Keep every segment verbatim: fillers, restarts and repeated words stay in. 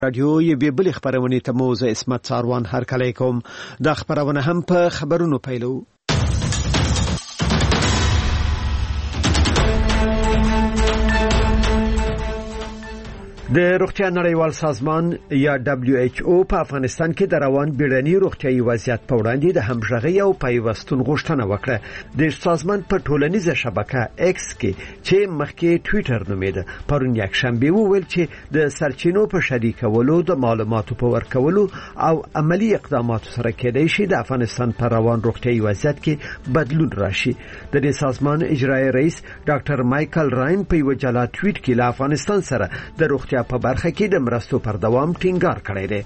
رادیو یې به بل خبرونه ته موزه اسمت ساروان هر کله کوم د خبرونه هم په خبرونو پیلو. د روغتیا نړیوال سازمان یا دبلیو ایچ او په افغانستان کې د روان بیړني روغتیايي وضعیت په وړاندې د همغږي او پیوستون غوښتنه وکړه. د سازمان په ټولنیزه شبکه ایکس کې چې مخکې ټوئیټر نومیده پرون یک شنبه وویل چې د سرچینو په شریکولو د معلوماتو په ورکولو او عملی اقداماتو سره کېدای شي د افغانستان په روان روغتیايي وضعیت کې بدلون راشي. د دې سازمان اجرایی رئیس ډاکټر مایکل راین په یو جلا ټویټ کې له افغانستان سره د روغتیا په برخه کې د مرستو پر دوام ټینګار کړی دی.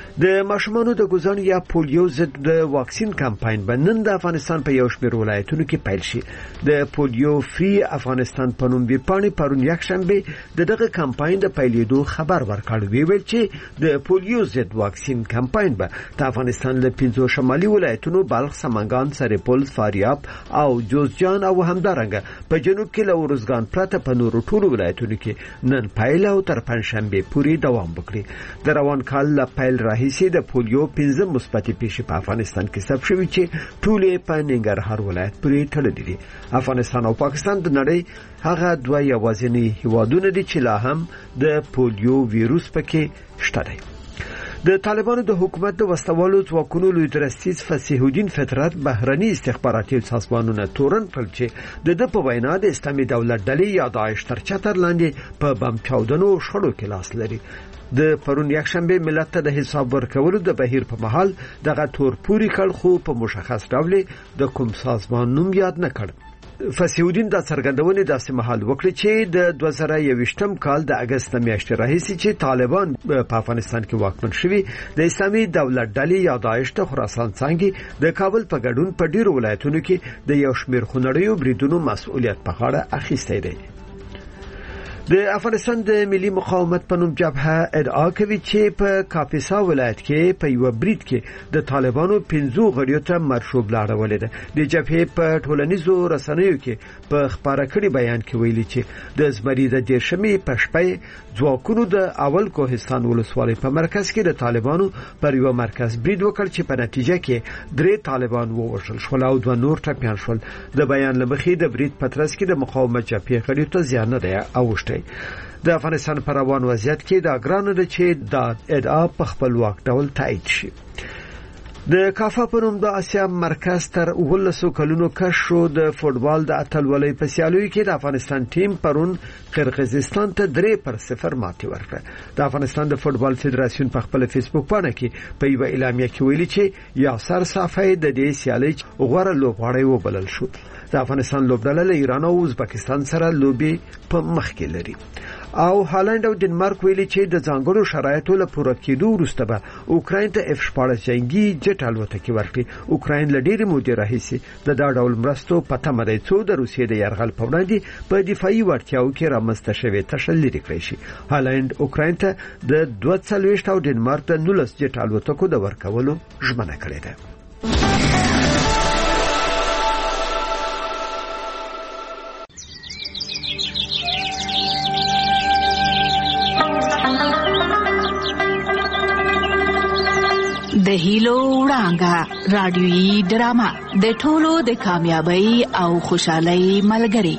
د ماشومانو د ګوزن یا پولیو ضد د واکسین کمپاین بنن د افغانستان په یو شمېر ولایتونو کې پیل شي. د پولیو فری افغانستان په نوم ویپاڼې پرون یک شنبه د دغه کمپاین د پیلېدو خبر ورکړ. ویل چې د پولیو ضد واکسین کمپاین به د افغانستان له پنځو شمالي ولایتونو بلخ، سمنګان، سرپل، فاریاب او جوزجان او همدارنګه په جنوب کې له ورزګان پرته په نورو ټولو ولایتونو کې نن پیل او تر پنځشنبه پورې دوام وکړي. د روان کال له پیل راهیسې د پولیو پنځه مثبتې پیښې په افغانستان کې ثبت شوې چې ټولې په ننګرهار ولایت پورې تړلې دي. افغانستان او پاکستان د نړۍ هغه دوه یوازینی هیوادونه دي چې لا هم د پولیو ویروس پکې شته دی. د طالبانو د حکومت د وسوالو ځواکونو لوی درستیز فصیح الدین فطرت بهرني استخباراتي سازمانونه تورن کړل چې د د په وینا د اسلامي دولت ډلې یا داعش تر چتر لاندې په بم چاودنو شړو کې لاس لري. د پرون یک شنبه ملت ته د حساب ورکولو د بهیر په محل دغه تور پوری کړ، خو په مشخص ډول د کوم سازمان نوم یاد نه کړ. فصیح الدین د څرګندونې داسې محل وکړي چې د دوه زره یوویشتم کال د اگست میاشتې راهیسې چې طالبان په افغانستان کې واکمن شوي د اسلامي دولت ډلې یا داعش ته خراسان څنګه د کابل په ګډون په ډیرو ولایتونو کې د یو شمېر خونړیو بریدونو مسؤلیت په غاړه اخیستی دی. د افغانستان د ملي مقاومت په نوم جبهه ادعا کوي چې په کاپیسا ولایت کې په یو برید کې د طالبانو پنځو غړیو ته مرشوب لاړولې ده. د جبهې په ټولنیزو رسنیو کې په خبره کړي بیان کې ویلي چې د زمري د دیرشمې په شپه ځواکونو د اول کوهستان ولسوالۍ په مرکز کې د طالبانو پر یو مرکز برید وکړ چې په نتیجه کې درې طالبان ووژل شول او دوه نور ټپیان شول. د بیان لمخې د برید په ترڅ کې د مقاومت جبهې غړیو ته زیان نه دی اوښتی. د افغانستان پر روان وضعیت کې دا ګرانه ده چې دا ادعا په خپلواک ډول تایید شي. د کافا په نوم د اسیا مرکز تر ولسو کلونو کش شو د فوټبال د اتلولۍ په سیالیو کې د افغانستان ټیم پرون قرغیزستان ته درې پر صفر ماتې ورکړه. د افغانستان د فوټبال فدراسیون په خپل فیسبوک باندې کې په یو اعلامیه کې ویلي چې یاسر صافی د دې سیالۍ غوړه لوبغاړی وبلل شو. د افغانستان لوبډله له ایران او ازبکستان سره لوبي په مخ کې لري. او هالند او ډنمارک ویلي چې د ځانګړو شرایطو له پوره کېدو وروسته به اوکراین ته اف شپاړس جنگي جټ الوتکې ورکړي. اوکراین له ډېرې مودې راهیسې د دا ډول مرستو په تمه دی څو د روسیې د یرغل په وړاندې په دفاعي وړتیاو کې رامنځته شوې تشه لرې کړی شي. هالند اوکراین ته د دوه څلوېښت او ډنمارک د نولس جټ الوتکو د ورکولو ژمنه کړې ده. د هیلو وړانګه رادیويي ډرامه د ټولو د کامیابی او خوشحالۍ ملګری.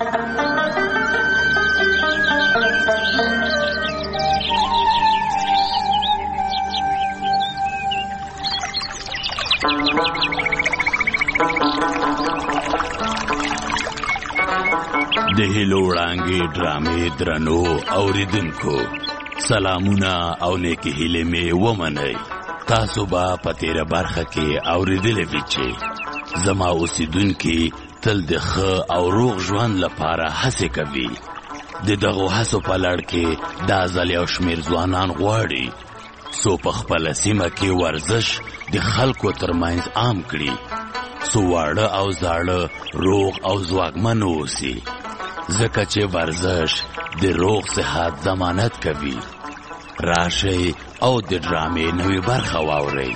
د هیلو وړانګې ډرامې درنو اوریدونکو سلامونه او نیکی هیلې مې ومنئ. تاسو به په تیره برخه کې اوریدلې وي چې زما اوسیدونکي تل د ښه او روغ ژوند لپاره هڅې کوي. د دغو هڅو په لړ کې دا ځل یو شمېر ځوانان غواړي څو په خپله سیمه کې ورزش د خلکو ترمنځ عام کړي، څو واړه او زاړه روغ او ځواکمن اوسي، ځکه چې ورزش د روغ صحت ضمانت کوي. راشئ او د ډرامې نوې برخه واورئ.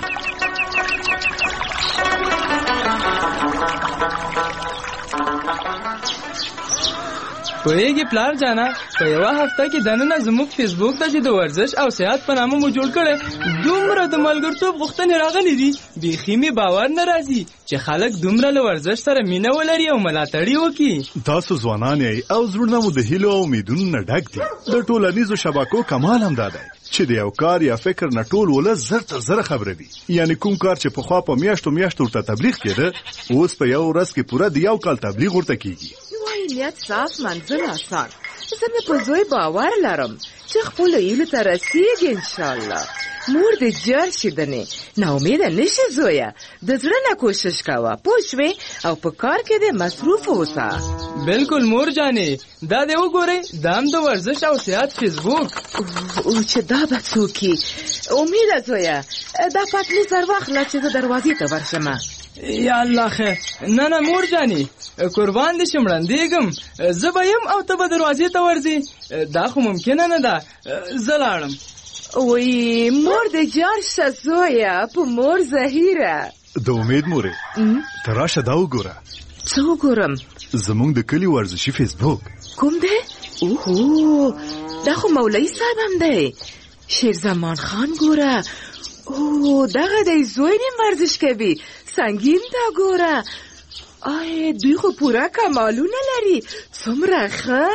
پوهیږي پلار جانا په یوه هفته کې دننه زموږ فیسبوک ته چې د ورزش او صحت په نامه مو جوړ کړی دومره د ملګرتوب غوښتنې راغلي دي بیخي مې باور نه راځي چې خلک دومره له ورزش سره مینه ولري او ملاتړ وکړي. تاسو ځوانان یې او زړونه مو د هیلو او امیدونو نه ډک دي. د ټولنیزو شبکو کمال هم دا دی چې د یو کار یا فکر نه ټول ولس زر تر زره خبره وي. یعنی کوم کار چې پخوا په میاشتو میاشتو ورته تبلیغ کېده اوس په یو ورځ کې پوره د یو کال تبلیغ ورته کېږي. وایي نیت صاف منزل آسان. زه مې په زوی باور لرم چې خپلو هیلو ته رسیږي انشاءالله. مور دې جار شي دنې ناامیده نشي زویه د زړه نه کوشش کوه پوه شوې او په کار کې دې مصروف اوسه. بالکل مور جانې دا دې وګورئ دا هم د ورزش او صحت فیسبوک. او چې دا به څوک وي امیده زویه دا پتلي سر واخله چې زه دروازې ته ورشمه. یا الله خیر. نه نه مور جانې قربان دې شم ړندېږم زه به یم او ته به دروازې ته ورځې دا خو ممکنه نه ده زه لاړم. وی مور دې جار شه زویه په مور زهیره. د امید مورې ته راشه دا وګوره. څه وګورم؟ زمونږ د کلي ورزشي فیسبوک. کوم دی؟ اوهو دا خو مولوي صاحب هم دی. شیرزمان خان ګوره. اوه دغه دی زوی نیم ورزش کوي سنگین دا ګوره. آی دوی خو پوره کمالونه لري څومره ښه.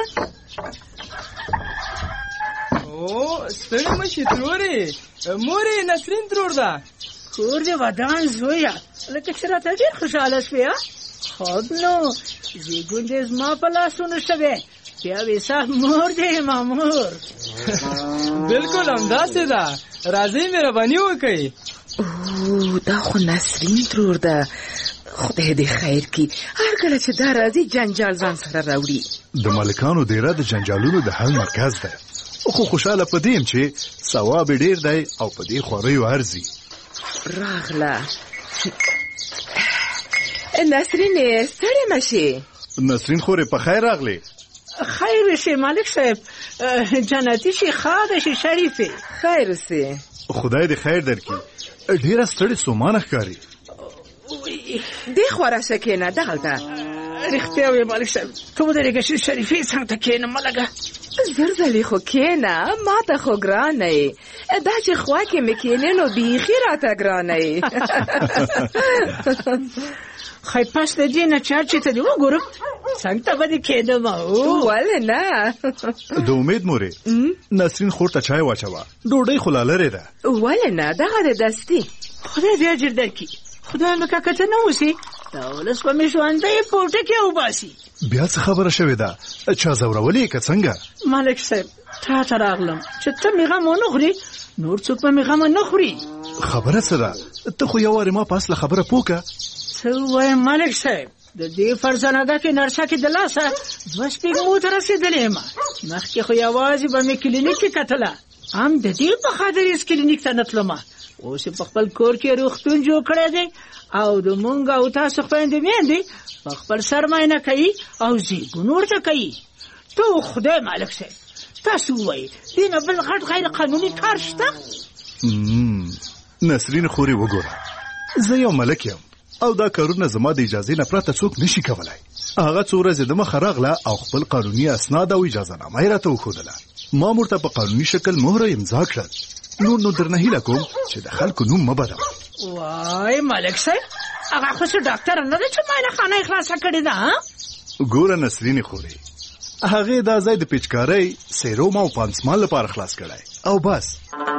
او ستړی مشي ترورې مورې نسرین ترور ده. کور دې ودان زویه لکه چې راته ډېر خوشحاله شوې. خوب نو زیږون دې زما په لاسونو شوې بیا وې صاحب مور دې ما مور. بالکل همداسې ده راځئ مهرباني وکړئ. اوه دا خو نسرین ترور ده خدای دې خیر کړي. هر کله چې دا راځي جنجال ځان سره راوړي. د مالکانو دیره د جنجالونو د حل مرکز ده خو خوشاله پدیم چې ثواب ډیر دی او په دې خوریو ارزي. راغله نسرین ستړې مشي. نسرین خورې په خیر راغلی. خیر شي مالک صاحب جنتی شي خاده شي شریفه. خیر سي خدای دې خیر درکړي. ډیره ستړې سومانه ښکاري. دې خورا شکینه دغلته. رښتیا وې مالک صاحب ته ودرېږه چې شریفې څنګ ته کښېنه ملګه. زر ځلې خو کښېنه ما ته خو ګرانه یې دا چې خوا کې مې کښېنې نو بیخي راته ګرانه یې. خی پس د دې نه چار چې ته دې وګورم څنګ ته به دې کښېنم. ولې نه. د امید مورې نسرین خور ته چای واچوه ډوډۍ خو لا لرې ده. ولې نه دغه د دستي. خدای دې اجر درکړي. خدای مې کاکه ته نه اوسي دا ولس به مې ژوندی پورته کې وباسي. بیا څه خبره شوې ده چا ځورولې که څنګه؟ مالک صاحب تا ته راغلم چې ته مې غم ونه خوري نور څوک به مې غم نه خوري. خبره څه ده ته خو یو وارې ما په اصله خبره پوه که. څه ووایم مالک صاحب د دې فرزانګه کې نرسه کې د لاسه دوه سپېږمو ته رسېدلې یم. مخکې خو یوازې به مې کلینیک کې کتله هم د دې په خاطر هېڅ کلینیک ته نه تلم. اوس په خپل کور کې روغتون جوړ کړی دی او د مونږ او تاسو خویندې میندې په خپل سر معاینه کوي او زیږون ورته کوي. تو خدای مالک صاحب تاسو ووایئ دې نه بل غټ غیر قانوني کار شته؟ نسرین خورې وګوره زه یو ملک یم او دا کارونه زما د اجازې نه پرته څوک نشي کولای. هغه څو ورځې د مخه راغله او خپل قانوني اسناد او اجازه نامه یې راته وښودله. ما ورته په قانوني شکل مهره امضا کړل. نور نو درنه هیله کوم چې د خلکو نوم مه بدوه. وای مالک صاحب هغه خو څه ډاکټر نه دی چې معاینه خانه یې خلاصه کړې ده. ګوره نسرین خورې هغې دا ځای د پیچکارۍ سیروم او پانسمان لپاره خلاص کړی او بس.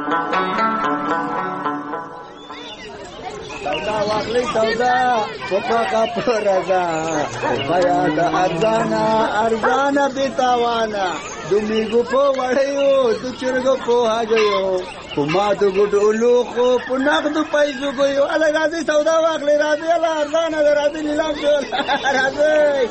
سودا واخلې سودا پپا کا پرزا بیا د ارزانا ارزانا بیتاوانا دومیګو په وړیو د چرګو په هاګیو په ما د ګډو لوخو په نغدو پیسو ګیو اله راځي سودا واخلې راځي اله ارزانا راځي نیلام جوړ راځي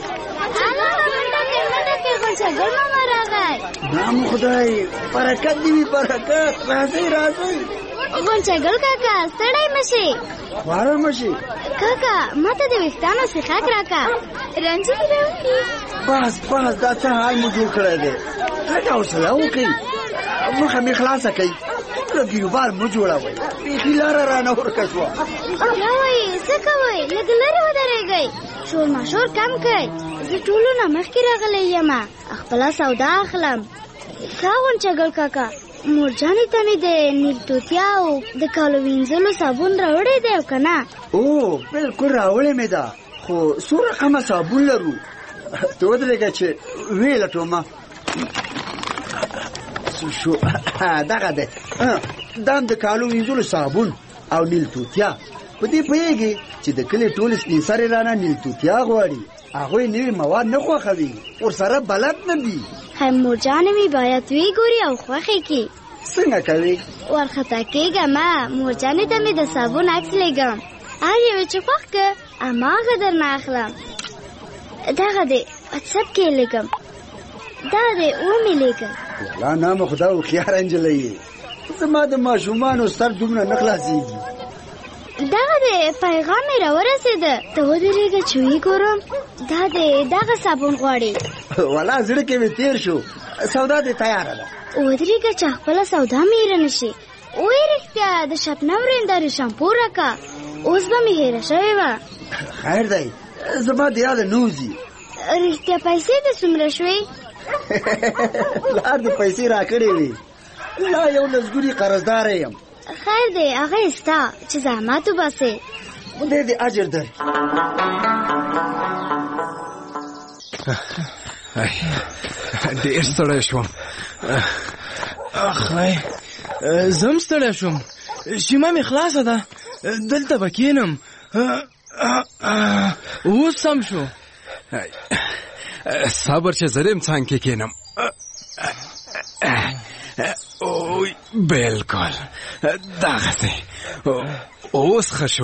نام خدای برکت دی برکت راځي راځي. غونچګل کاکا ستړی مشي خواره مشي کاکا ماته د ویښتانو سیخاک راکا رنجې راوړي. بس بس دا څه حال مو جوړ کړی دی لږه حوصله وکړئ مخه مې خلاصه کوي ګیروبار مو جوړوئ بیخي لاره رانه ورکه شوه. بیا وایي څه کوئ لږ لرې ودرېږئ شور ماشور کم کړئ زه ټولو نه مخکې راغلی یم خپله سودا اخلم. ښه غونچګل کاکا، مورجانې ته مې د نیل توتیا او د کالو وینځلو صابون راوړی دی او که نه؟ او بلکل راوړی مې ده، خو څو رقمه صابون لرو. ته ودرېږه چې ویې لټومه. شو دغه دی، دا هم د کالو وینځلو صابون او نیل توتیا. په دې پوهېږي چې د کلي ټول سپین سرې رانه نیل توتیا غواړي. هغوی نوي مواد نه خوښوي، ورسره بلد نه دي. هی مورجانې مې باید ویګوري او خوښې کړي. څنګه کوي؟ ورخطا کېږم، مورجانې ته مې د صابون عکس لیږم، هر یوې چې خوښ که هماغه درنه اخلم. دغه دی واتساپ کې یې لیږم، دا دی ومې لیږم. والله نامه خدا هوښیاره نجلۍ یې، زما د ماشومانو سر دومره نه خلاصېږي. دغه دی پیغام مې راورسېده، ته ودرېږه چې وګورم. دا دی دغه صابون غواړي. والله زړه کې مې تېر شو، سودا دې تیاره ده. ودرېږه چې خپله سودا مې هېره نه شي. وایي رښتیا د شبنم رندارې شامپو راکه، اوس به مې هېره شوې وه. خیر دی، زما د یاده نه وځي. رښتیا پیسې دې څومره شوې؟ پلار دې پیسې راکړې وې، لا یو لسګوني قرضداره یم. خیر دی هغه یې ستا چې زحمت وباسې، خدای دې اجر درکړي. ډېر ستړی شوم. اخی زم ستړی شوم، شیمه مې خلاصه ده، دلته به کښېنم. اوس سم شو. صبر چې زه دې څنګ کې کښېنم. اوی بلکل دغسې اوس ښه شو.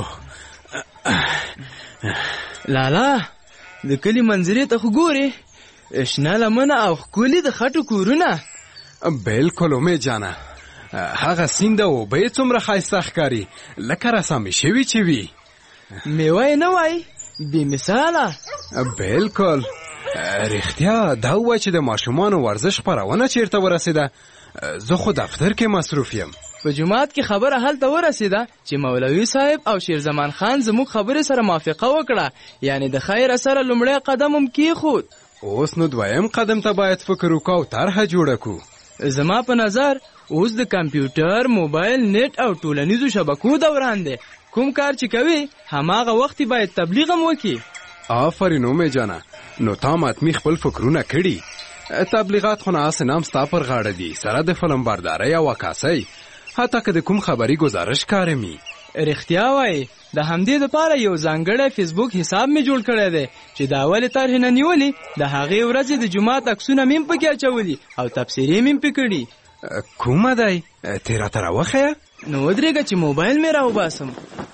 لالا د کلي منظرې ته خو ګورې، شنه لمنه او ښکلي د خټو کورونه. بلکل امید جانه، هغه سیند او اوبه یې څومره ښایسته ښکاري، لکه رسامې شوي چې وي. میوه یې نه وای بې مثاله. بلکل رښتیا دا ووایه چې د ماشومانو ورزش خپرونه چیرته ورسېده؟ زه خو دفتر کې مصروف یم. په جومات کې خبره هلته ورسېده چې مولوي صاحب او شیرزمان خان زموږ خبرې سره موافقه وکړه، یعنی د خیر سره لومړی قدم هم کېښود. اوس نو دویم قدم ته باید فکر وکړو او طرحه جوړه کړو. زما په نظر اوس د کمپیوټر، موبایل، نیټ او ټولنیزو شبکو دوران دی. کوم کار چې کوي هماغه وخت باید تبلیغ هم وکړي. آفرین اومې جانه، نو تا ماتمي خپل فکرونه کړي. تبلیغات خو نه نام ستا پر غاړه دي، سره د فلم بردارۍ او عکاسۍ، حتی که د کوم خبري گزارش کارمي. رښتیا وایي، د همدې دپاره یو ځانګړی فیسبوک حساب مې جوړ کړی دی چې د اولې طرحې نه نیولې د هغې ورځې د جومات عکسونه مې هم پکې اچولي او تبصرې مې هم پې کړي. کومه دی؟ تې راته راوښیه. نو ودرېږه چې موبایل مې راوباسم.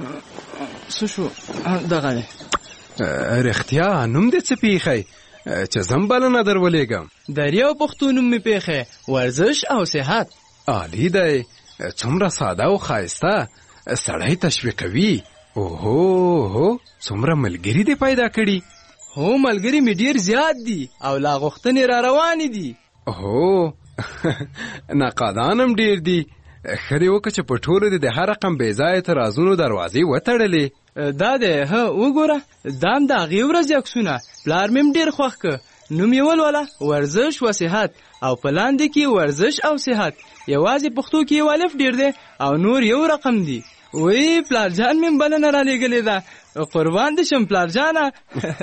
څه شو؟ دغه دی. رښتیا نوم دې څه پیښی چې زم بلنه در ولېږم؟ دریو پښتو نوم مې پیښی، ورزش او صحت. عالی دی، څومره ساده او ښایسته، سړی تشویقوي. اوهو هو څومره ملګري دې پیدا کړي. هو ملګري مې ډېر زیات دي او لا غوښتنې را روانې دي. هو نقادان هم ډېر دي. ښه دې وکړه چې په ټولو دې د هر رقم بې ځایه اعتراضونو دروازې وتړلې. دا دی، ها وګوره، دا هم د هغې ورځې عکسونه. پلار مې هم ډېر خوښ که. نوم یې ولوله ورزش و صحت، او په لاندې کې ورزش او صحت. یوازې پښتو کې یو الف ډېر دی او نور یو رقم دی. وی پلار جان مې بلنه را لېږلې ده، قربان دې شم پلار جانه.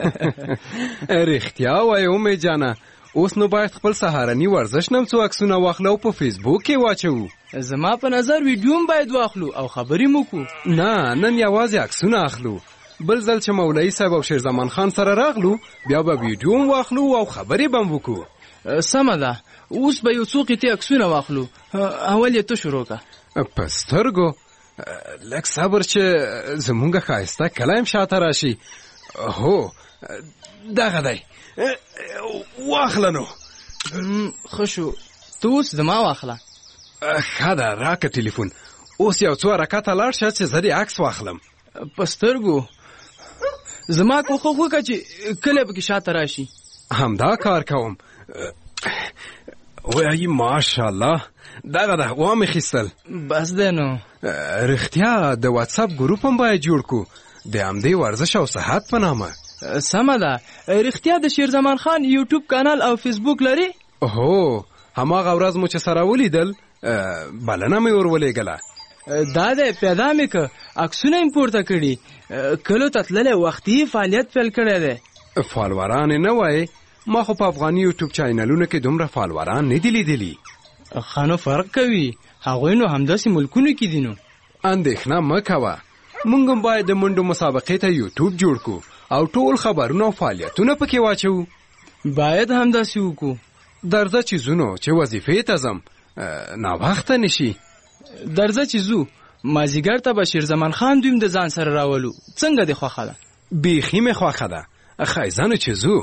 رښتیا وایې اومې جانه، اوس نو باید خپل سهارني ورزش نم څو عکسونه واخلو په فیسبوک کې واچوو. زما په نظر ویډیو هم باید واخلو او خبرې مو کو. نه نن یوازې عکسونه اخلو، بل ځل چې مولوي صاحب او شیرزمان خان سره راغلو بیا به ویډیو هم واخلو او خبرې به هم وکړو. سمه ده، اوس به یو څو قطعې عکسونه واخلو. اول یې ته شروع که. په سترګو لږ صبر چې زمونږ ښایسته کلی هم شاته راشي. هو دغه دی، واخله نو. ښه شو، ته اوس زما واخله. ښه ده، راکه ټلیفون. اوس یو څو حرکته لاړ شه چې زه دې عکس واخلم. په سترګو زما کوښښ وکړه چې کلی پکې شاته راشي. همدا کار کوم. وایي ماشاءالله، دغه ده وامې خیستل. بس دی نو. رښتیا د واتساپ ګروپ هم باید جوړ کړو د همدې ورزش او صحت په نامه. سمه ده. رښتیا د شیر زمان خان یوټیوب کانال او فیسبوک لري؟ هو هماغه ورځ مو چې سره ولیدل بلنه مې ورولېږله. دا دی پیدا مې که عکسونه یې پورته کړي. کلو ته تللی وختي فعالیت پیل کړی دی. فالوران نه وای، ما خو په افغاني یوټیوب چینلونو کې دومره فالوران نه دي لیدلي. خانو فرق کوي، هغوی نو همداسې ملکونو کې دي. نو اندېښنه مه کوه، موږ هم باید د منډو مسابقې ته یوټیوب جوړ کړو او ټول خبرونه او فعالیتونه پکې واچو. باید همداسې وکړو. درځه چې ځو چې وظیفې ته ځم، ناوخته نشي. درځه چې ځو، مازدیګر ته به شیر زمان خان دویم د ځان سره راولو. څنګه دې خوښه ده؟ بیخي مې خوښه ده. ښایزانو چې ځو.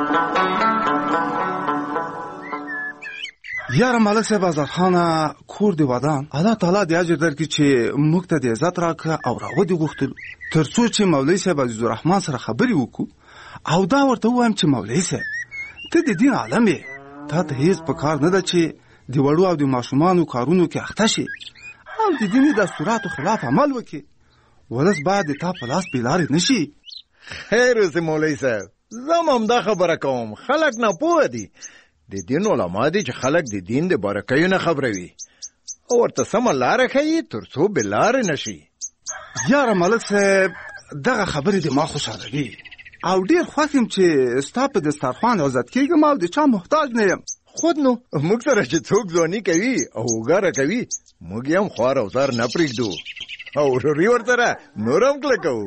یاره ملک صاحب آزادخانه کور دی ودان، الله تعالی دې اجر درکړي چې موږ ته د عزت راکړه او راودې غوښتلو تر څو چې مولوي صاحب عزیزالرحمن سره خبرې وکړو او دا ورته ووایم چې مولوي صاحب ته د دین عالم یې، تا ته هیڅ په کار نه ده چې د وړو او د ماشومانو کارونو کې اخته شي او د دیني دستوراتو خلاف عمل وکړي. ولس باید د تا په لاس بېلارې نه شي. خیر اوسې مولوي صاحب، زه هم همدا خبره کوم. خلک ناپوهه دي. د دین علما دي چې خلک د دین د بارکیو نه خبروي او ورته سمه لاره ښیي تر څو بېلارې نه شي. یاره ملک صاحب دغه خبرې د ما خوشحالوي او ډېر خوښ یم چې ستا په دسترخوان عزت کېږم او د چا محتاج نه یم. خود نو موږ سره چې څوک ځواني کوي او وګاره کوي، موږ یې هم خوار او زار نه پرېږدو او وروري ورسره نور هم کلکوو.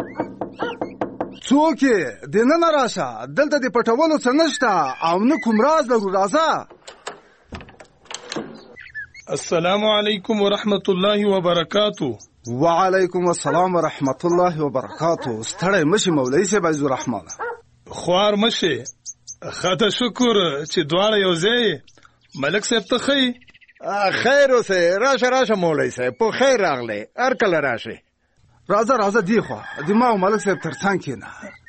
څوک یې دننه راشه، دلته د پټولو څه نشته او نه کوم راز لرو. راځه. السلام علیکم ورحمت الله وبرکاتو. وعلیکم السلام ورحمت الله وبرکاتو. ستړی مشي مولوي صاحب عزیزالرحمن. خوار مشي. خاطر شکر چې دواړه یو ځای. ملک صاحب ته ښی؟ خیر اوسې، راشه راشه مولوي صاحب، په خیر راغلی، هر کله راشئ. راځه راځه دی خوا د ما او ملک صاحب تر څنګ کېنه.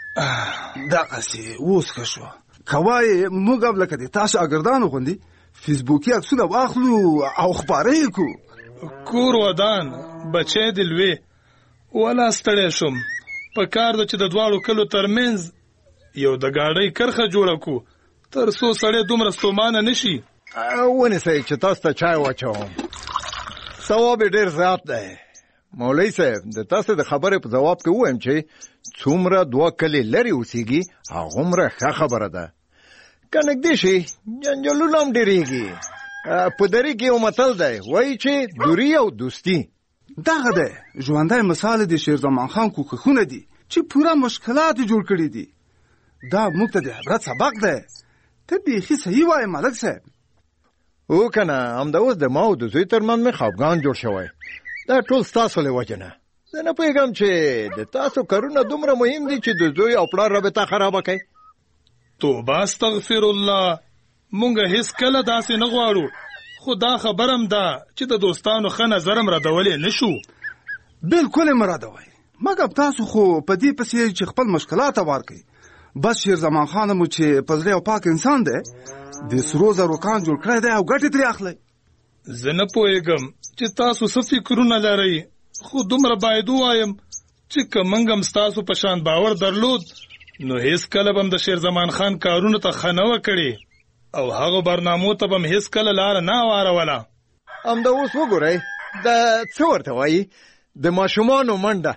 دغسې اوس ښه شوه. که وایې موږ هم لکه د تا شاګردانو غوندې فیسبوکي عکسونه واخلو او خپاره یې کړو. کور ودان، بچی د لوی، ولا ستړی شوم. په کار ده چې د دواړو کلو ترمنځ یو د ګاډۍ کرښه جوړه کړو تر څو سړی دومره ستومانه نه شي. ونیسئ چې تاسو ته چای واچوم. ثواب یې ډېر زیات دی. مولوي صاحب د تاسو د خبرې په جواب کې ووایم چې څومره دوه کلي لرې اوسېږي هغومره ښه خبره ده. که نږدې شي جنجالونه هم ډېرېږي. په دري کې یو متل دی، وایي چې دوری او دوستي. دغه دی ژوندی مثال د شیر زمان خان کوښښونه دي چې پوره مشکلات جوړ کړي دي. دا موږ ته د عبرت سبق دی. ته بیخي صحیح وایې ملک صاحب. او که نه همدا اوس د ما او د زوی ترمنځ مې خفګان جوړ شوی. دا ټول ستاسو له وجې نه. زه نه پوهېږم چې د تاسو کارونه دومره مهم دي چې د زوی او پلار رابطه خرابه کوي. توبه استغفر الله، مونږ هیڅ کله داسې نه غواړو، خو دا خبره هم ده چې د دوستانو ښه نظر هم ردولی نه شو. بلکل یې مه ردوئ، مګر تاسو خو په دې پسې چې خپل مشکلات هوار کړئ. بس شیر زمان خان مو چې په زړه او پاک انسان دی، د سرو زرو کان جوړ کړی دی او ګټې ترې اخلئ. زه نه پوهېږم چې تاسو څه فکرونه لرئ، خو دومره باید ووایم چې که موږ هم ستاسو په شان باور درلود نو هیڅ کله به هم د شیر زمان خان کارونو ته ښه نه وه کړې او هغو برنامو ته به هم هیڅ کله لاره نه واروله. همدا اوس وګورئ، د څه ورته وایي د ماشومانو منډه.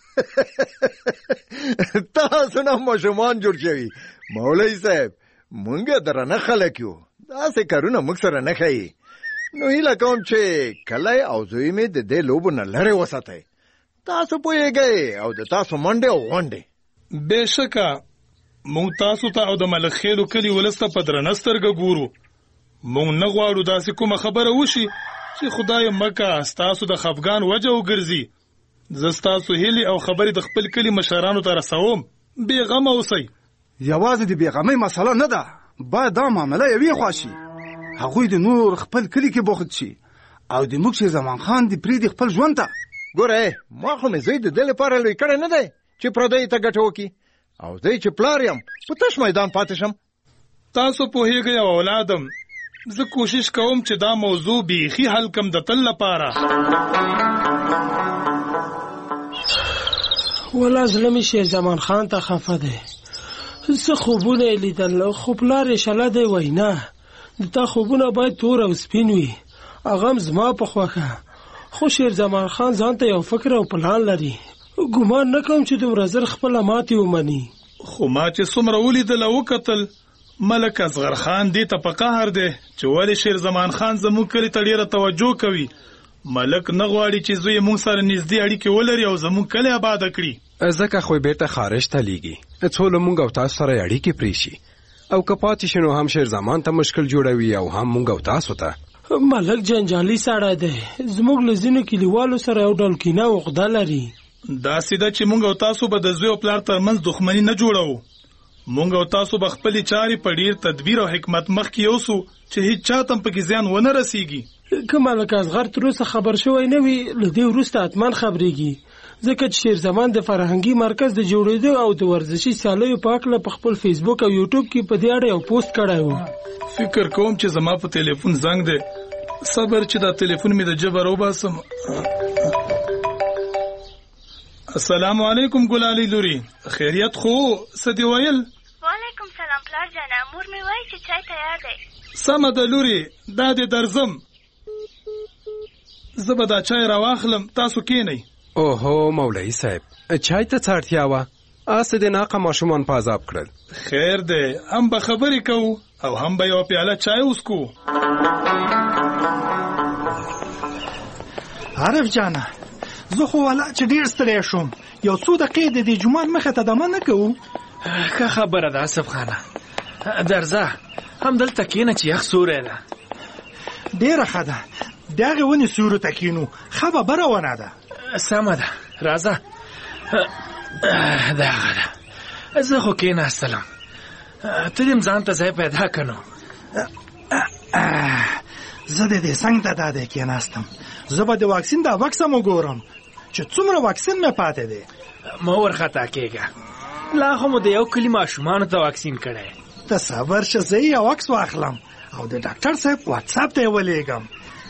تاسو نه ماشومان جوړ شوي. مولوي صاحب موږ درنه خلک یو، داسې کارونه موږ سره نه ښیي. نو هیله کوم چې کلی او زوی مې د دې لوبو نه لرې وساتئ. تاسو پوهېږئ او د تاسو منډې او غونډې. بېشکه موږ تاسو ته او د ملک خیلو کلي ولس ته په درنه سترګه ګورو. موږ نه غواړو داسې کومه خبره وشي چې خدای مکه ستاسو د خفګان وجه وګرځي. زه ستاسو هیلې او خبرې د خپل کلي مشرانو ته رسوم. بېغمه اوسئ. یوازې د بېغمۍ مسله نه ده، باید دا معامله یوې خوا شي. هغوی د نور خپل کلي کې بوخت شي او د موږ شیر زمان خان د پرېږدي خپل ژوند ته. ګوره ما خو مې زوی د دې لپاره لوی کړی نه دی چې پردیو ته ګټه وکړي، او زه چې پلار یم په تش میدان پاتې شم. تاسو پوهېږئ او اولادم، زه کوشش کوم چې دا موضوع بیخي حل کم د تل لپاره. ولا زړه مې شیر زمان خان ته خفه دی. څه خوبونه یې لیدل خو پلار یې شله دی وینا د تا خوبونه باید تور او سپین وي هغه هم زما په خوښه خو شیرزمان خان ځان ته یو فکر او پلان لري ګمان نه کوم چې دومره زر خپله ماتې ومني خو ما چې څومره ولیدل او وکتل ملک اصغر خان دې ته په قهر دی چې ولې شیرزمان خان زموږ کلي ته ډېره توجه کوي ملک نه غواړي چې زوی موږ سره نږدې اړیکې ولري او زموږ کلی آباده کړي ځکه خو بیرته خارج ته لیږي څو له موږ او تاسو سره اړیکې پرېښي او که پاتې شي نو هم شیرزمان ته مشکل جوړوي او هم موږ او تاسو ته ملک جنجالي سړی دی زموږ له ځینو کلیوالو سره یو ډول کینه او عقده لري داسې ده چې موږ او تاسو به د زوی او پلار ترمنځ دښمني نه جوړوو موږ او تاسو به خپلې چارې په ډېر تدبیر او حکمت مخکې یوسو چې هیڅ چا ته هم پکې زیان ونه رسیږي که ملک اصغر تر اوسه خبر شوی نه وي له دې وروسته حتما خبرېږي ځکه چې شیرزمان د فرهنګي مرکز د جوړېدو او د ورزشي سیالیو په هکله په خپل فیسبوک او یوټیوب کې په دې اړه یو پوسټ کړی و فکر کوم چې زما په تلیفون زنګ دی صبر چې دا تلیفون مې د جبه راوباسم السلام علیکم ګلالي لوري خیریت خو څه دې ویل وعلیکم سلام پلار جانه مور مې وایي چې چای تیار دی سمه ده لوري دا دې درځم زه به دا چای راواخلم تاسو کینئ اوهو مولوي صاحب چای ته څه اړتیا وه اسې د ناقه ماشومان په عذاب کړل خیر دی هم به خبرې کوو او هم به یوه پیاله چای وڅکو عارف جانه زه خو والا چې ډېر ستړی شوم یو څو دقیقې د دې جومات مخې ته دمه نه کوو ښه خبره ده آصف خانه درځه همدلته کښېنه چې یخ سوری ده ډېره ښه ده د هغې ونې سیورو ته کښېنو ښه ببره ونه ده سمه ده راځه د هغه ده زه خو کښېناستلم ته دې ځان ته ځای پیدا که نو زه د دې څنګ ته دا دی کښېناستم زه به د واکسین دا بکس هم وګورم چې څومره واکسین مې پاتې دی مه ورخطا کېږه لا خو مو د یو کلي ماشومانو ته واکسین کړی ته صبر شه زه یې یو عکس واخلم او د ډاکټر صاحب واتساپ ته یې ولېږم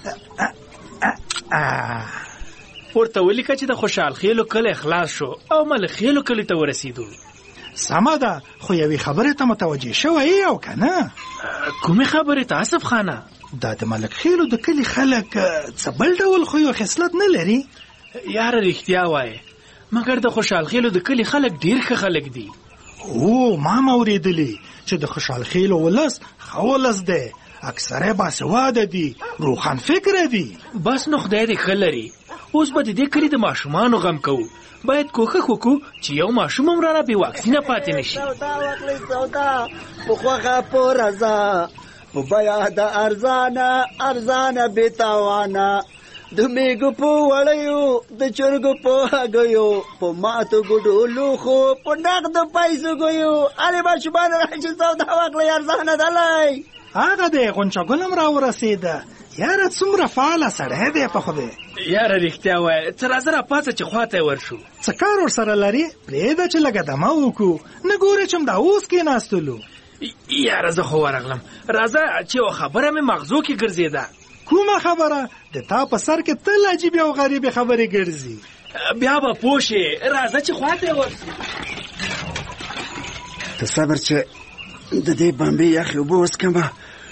ورته ولیکه چې د خوشحال خیلو کلی خلاص شو او ملک خیلو کلي ته ورسېدو سمه ده خو یوې خبرې ته متوجه شوی یې او که نه کومې خبرې ته آصف خانه دا د ملک خیلو د کلي خلک څه بل ډول خوی او خصلت نه لري یاره رښتیا وایې مګر د خوشحال خیلو د کلي خلک ډېر ښه خلک دي او ما م اورېدلي چې د خوشحال خیلو ولس ښه ولس دی اکثره باسواده دي روښان فکره دي بس نو خدای دې ښه لري اوس به د دې کلي د ماشومانو غم کوو باید کوښښ وکړو چې یو ماشوم هم رانه بې واکسینه پاتې نه شي په خوښه په رضا په بیه د ارزانه ارزانه بې تاوانه د میږو په وړیو د چرګو په هګیو په ماتو ګوډو لوښو په نغدو پیسو ګیو ارې ماشومانو چې سودا واخلئ ارزانه دلی هغه دی غونچه ګل هم راورسېده یاره څومره فعاله سړی دی په خدای یاره رښتیا وایه څه راځه راپاڅه چې خواته یې ورشو څه کار ورسره لرې پرېږده چې لږه دمه وکړو نه ګورې چې همدا اوس کېناستلو یاره زه خو ورغلم راځه چې یوه خبره مې مغزو کې ګرځېده کومه خبره د تا په سر کې تل عجیبې او غریبې خبرې ګرځي بیا به پوه شې راځه چې خواته یې ورشو ته صبر چې د دې بمبې یخې اوبه وڅکمه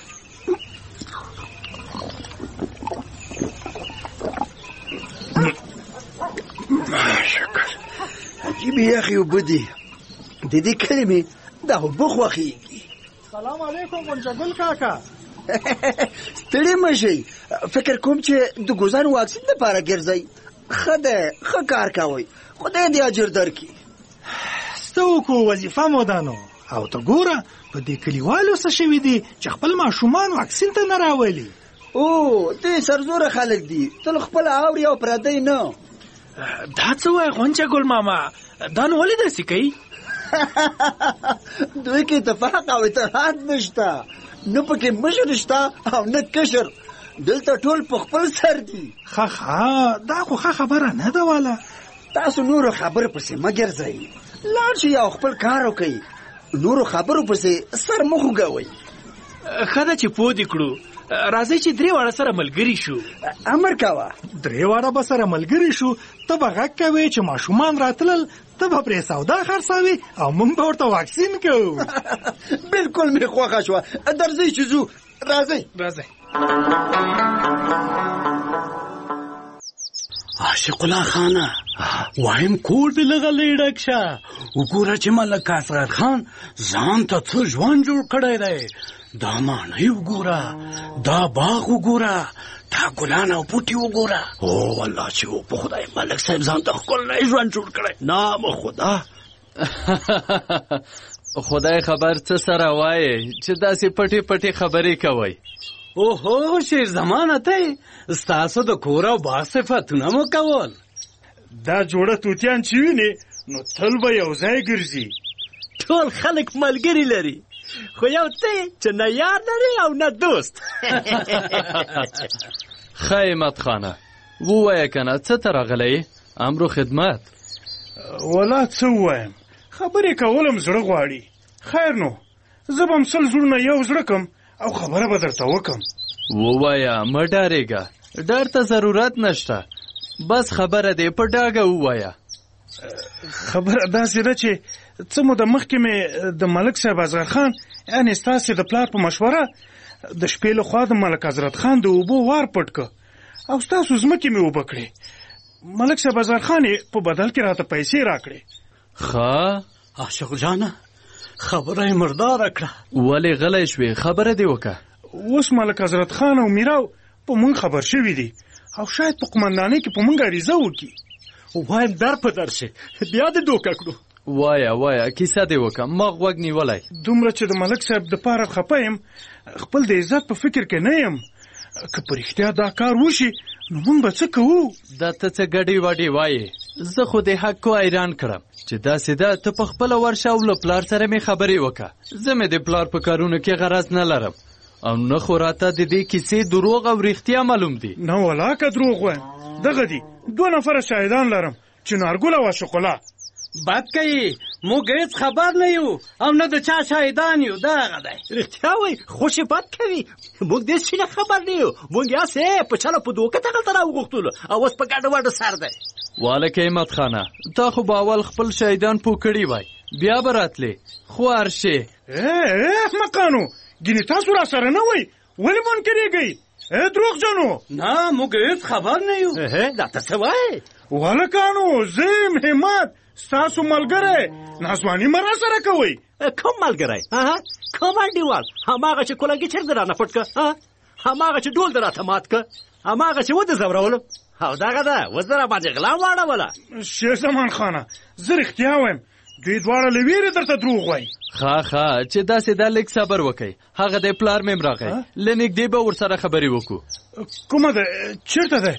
عجیبې یخې اوبه دي د دې کلي مې دا اوبه خوښېږي سلام علیکم غونچه ګل کاکا ستړي مه شئ فکر کوم چې د ګوزن واکسین دپاره ګرځئ ښه دی ښه کار کوئ خدای دې اجر درکړي څه وکړو وظیفه مو ده نو او ته ګوره په دې کلیوالو څه شوي دي چې خپل ماشومان واکسین ته نه راولي او دې سرزوره خلک دي تل خپل اوري او پردی نه دا څه وایي غونچه ګل ماما دا نو ولې داسې کوي دوی کې اتفاق او اتحاد نشته نه پکې مشر شته او نه کشر دلته ټول په خپل سر دي ښه ښه دا خو ښه خبره نه ده واله تاسو نورو خبرو پسې مه ګرځئ لاړ شئ او خپل کار وکئ نورو خبرو پسې سر مه خوږوئ ښه ده چې پوه دې کړو راځئ چې درې واړه سره ملګري شو. امر کوه. درې واړه به سره ملګري شو، ته به غږ کوې چې ماشومان راتلل، ته به پرې سودا خرڅوې او موږ به ورته واکسین کوو. بالکل مې خوښه شوه. درځئ چې ځو. راځئ راځئ. عاشق الله خانه وایم کور دې لږه لیډک شه. وګوره چې ملک اصغر خان ځان ته څه ژوند جوړ کړی دی. دا ماڼۍ وګوره، دا باغ وګوره، دا ګلان او بوټي وګوره. او والله چې و په خدای ملک صاحب ځان ته ښکلی ژوند جوړ کړی. نام خدا. خدای خبر څه سره وایې چې داسې پټې پټې خبرې کوئ. اوهو شیر زمانه ته ستاسو د کور او باغ صفتونه مو کول. دا جوړه توتیان چې ویني نو تل به یو ځای ګرځي. ټول خلک ملګري لري، خو یو ته چې نه یار لري او نه دوست. ښه همت خانه ووایه کنه څه ته راغلی؟ امر و خدمت. ولا څه ووایم، خبرې کولم زړه غواړي. خیر نو زه به هم سل زړونه یو زړه کم او خبره به درته وکم. ووایه مه ډارېږه، ډر ته ضرورت نشته، بس خبره دې په ډاګه ووایه. خبره داسې ده چې څه موده مخکې مې د ملک صاحب اصغر خان یعنې ستاسې د پلار په مشوره د شپې له خوا د ملک حضرت خان د اوبو وار پټ که او ستاسو ځمکې مې اوبه کړې. ملک صاحب اصغر خان یې په بدل کې راته پیسې راکړې. ښه عاشق جانه خبره یې مرداره کړه. ولې غلی شوې؟ خبره دې وکړه. اوس ملک حضرت خان او میراو په مونږ خبر شوي دي او شاید په قمندانۍ کې په مونږ عریضه وکړي. وایم در په در شي بیا دې دوکه کړو. وایه وایه کیسه دې وکړه، ما غوږ نیولی. دومره چې د ملک صاحب د پاره خفه یم، خپل د عزت په فکر کې نه یم. که په رښتیا دا کار وشي نو مونږ به څه کوو؟ دا ته څه ګډې وډې وایې؟ زه خو دې حق کو حیران کړم چې داسې ده ته په خپله ورشه او له پلار سره مې خبرې وکړه. زه مې د پلار په کارونو کې غرض نه لرم او نه خو راته د دې کیسې دروغ او رښتیا معلوم دي. نه ولا که دروغ وایم، دغه دي دوه نفره شاهدان لرم چې نارګل او عاشق الله. بد کوي، موږ هیڅ خبر نه یو او نه د چا شاهدان یو. دغه دی. رښتیا وایي خوشې بد کوي، موږ دې څه نه خبر نه یو. موږ یاسې په چله په دوکه دغلته راوغوښتلو او اوس په ګډه وډه سر دی. والکه همت خانه تا خو به اول خپل شاهدان پوه کړي وای، بیا به راتلې خو هرشې. ای احمقانو، ګینې تاسو را سره نه وئ، ولې منکرېږئ؟ ای دروغجنو. نه موږ هیڅ خبر نه یو. دا ته څه وایې؟ والکانو زه یم همت ستاسو ملګری، ناسواني مه را سره کوئ. کوم ملګری؟ کوم انډیوال؟ هماغه چې کولنګي چرته رانه پټ که، هماغه چې ډول در راته مات که، هماغه چې وده ځورولم او دغه ده اوس در راباندې غلا واړوله. شیر زمان خانه زه رښتیا وایم، دوی دواړه له ویرې درته دروغ وایي. ښه ښه چې داسې دا لږ صبر وکئ، هغه دی پلار مې م راغی، له نږدې به ورسره خبرې وکړو. کومه ده؟ چېرته دی؟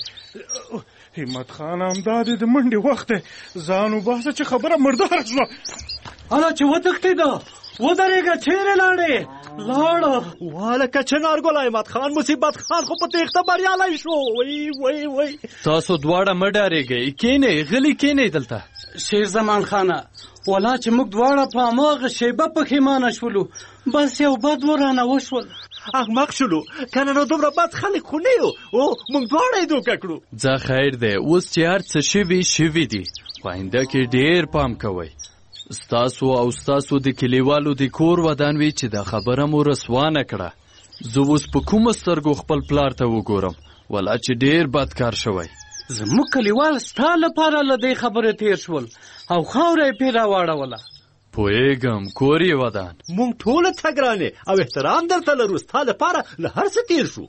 همت خان همدا دی د منډې وخت دی، ځان وباسه چې خبره مرداره شوه. هله چې وتښتېده ودرېږه، چیرې لاړې؟ لاړه. والکه چې نارګل همت خان مصیبت خان خو په تېښته بریالی شو. وی وی وی تاسو دواړه مه ډارېږئ، کښېنئ غلي کښېنئ دلته. شیر زمان خانه ولا چې موږ دواړه په هماغه شیبه پښیمانه شولو، بس یو بد ورانه وشول. احمق شولو، کنه نو دومره بد خلک خو نه یو، او موږ دواړه یې دوکه کړو. ځه خیر دی، اوس چې هر څه شوي شوي دي، په آینده کې ډېر پام کوئ. ستاسو او ستاسو د کلیوالو د کور ودان وي چې دا خبره مو رسوا نه کړه. زه اوس په کومه سترګو خپل پلار ته وګورم، ولا چې ډېر بد کار شوی. زموږ کلیوال ستا لپاره له دې خبرې تېر شول او خاوره یې پرې راواړوله. پوهېږم کور یې ودان. موږ ټوله څه ګرانې او احترام درته لرو، ستا لپاره له هر څه تېر شو.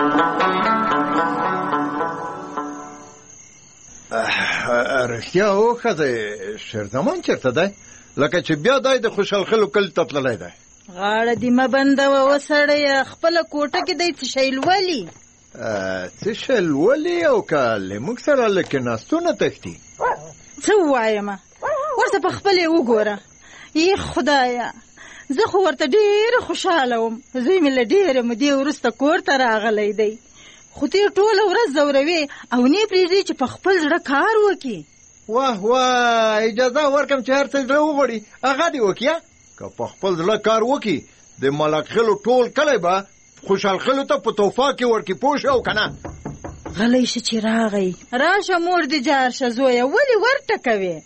رښتیا وښځئ، شیرزمان چېرته دی؟ لکه چې بیا دی د خوشحالخیلو کلي ته تللی دی. غاړه دې مه بندوه وسړیه، خپله کوټه کې دی څه شی لولي. څه شی لولي او که له موږ سره له کېناستو نه تښتي؟ څه ووایمه، ورته په خپل یې وګوره. ای خدایه، زه خو ورته ډېره خوشحاله وم، زوی مې له ډېرې مودې وروسته کور ته راغلی دی، خو ته یې ټوله ورځ ځوروې او نه یې پرېږدې چې په خپل زړه کار وکړي. واه واه، اجازه ورکړم چې هر څه زړه وغواړي هغه دې وکړي. که په خپل زړه کار وکړي د ملک خیلو ټول کلی به خوشحال خلو ته په توفا کې ورکی پوه شو که نه؟ غلی شه چې راغی. راشه مور دې جار شه زویه، ولې ورټکوې؟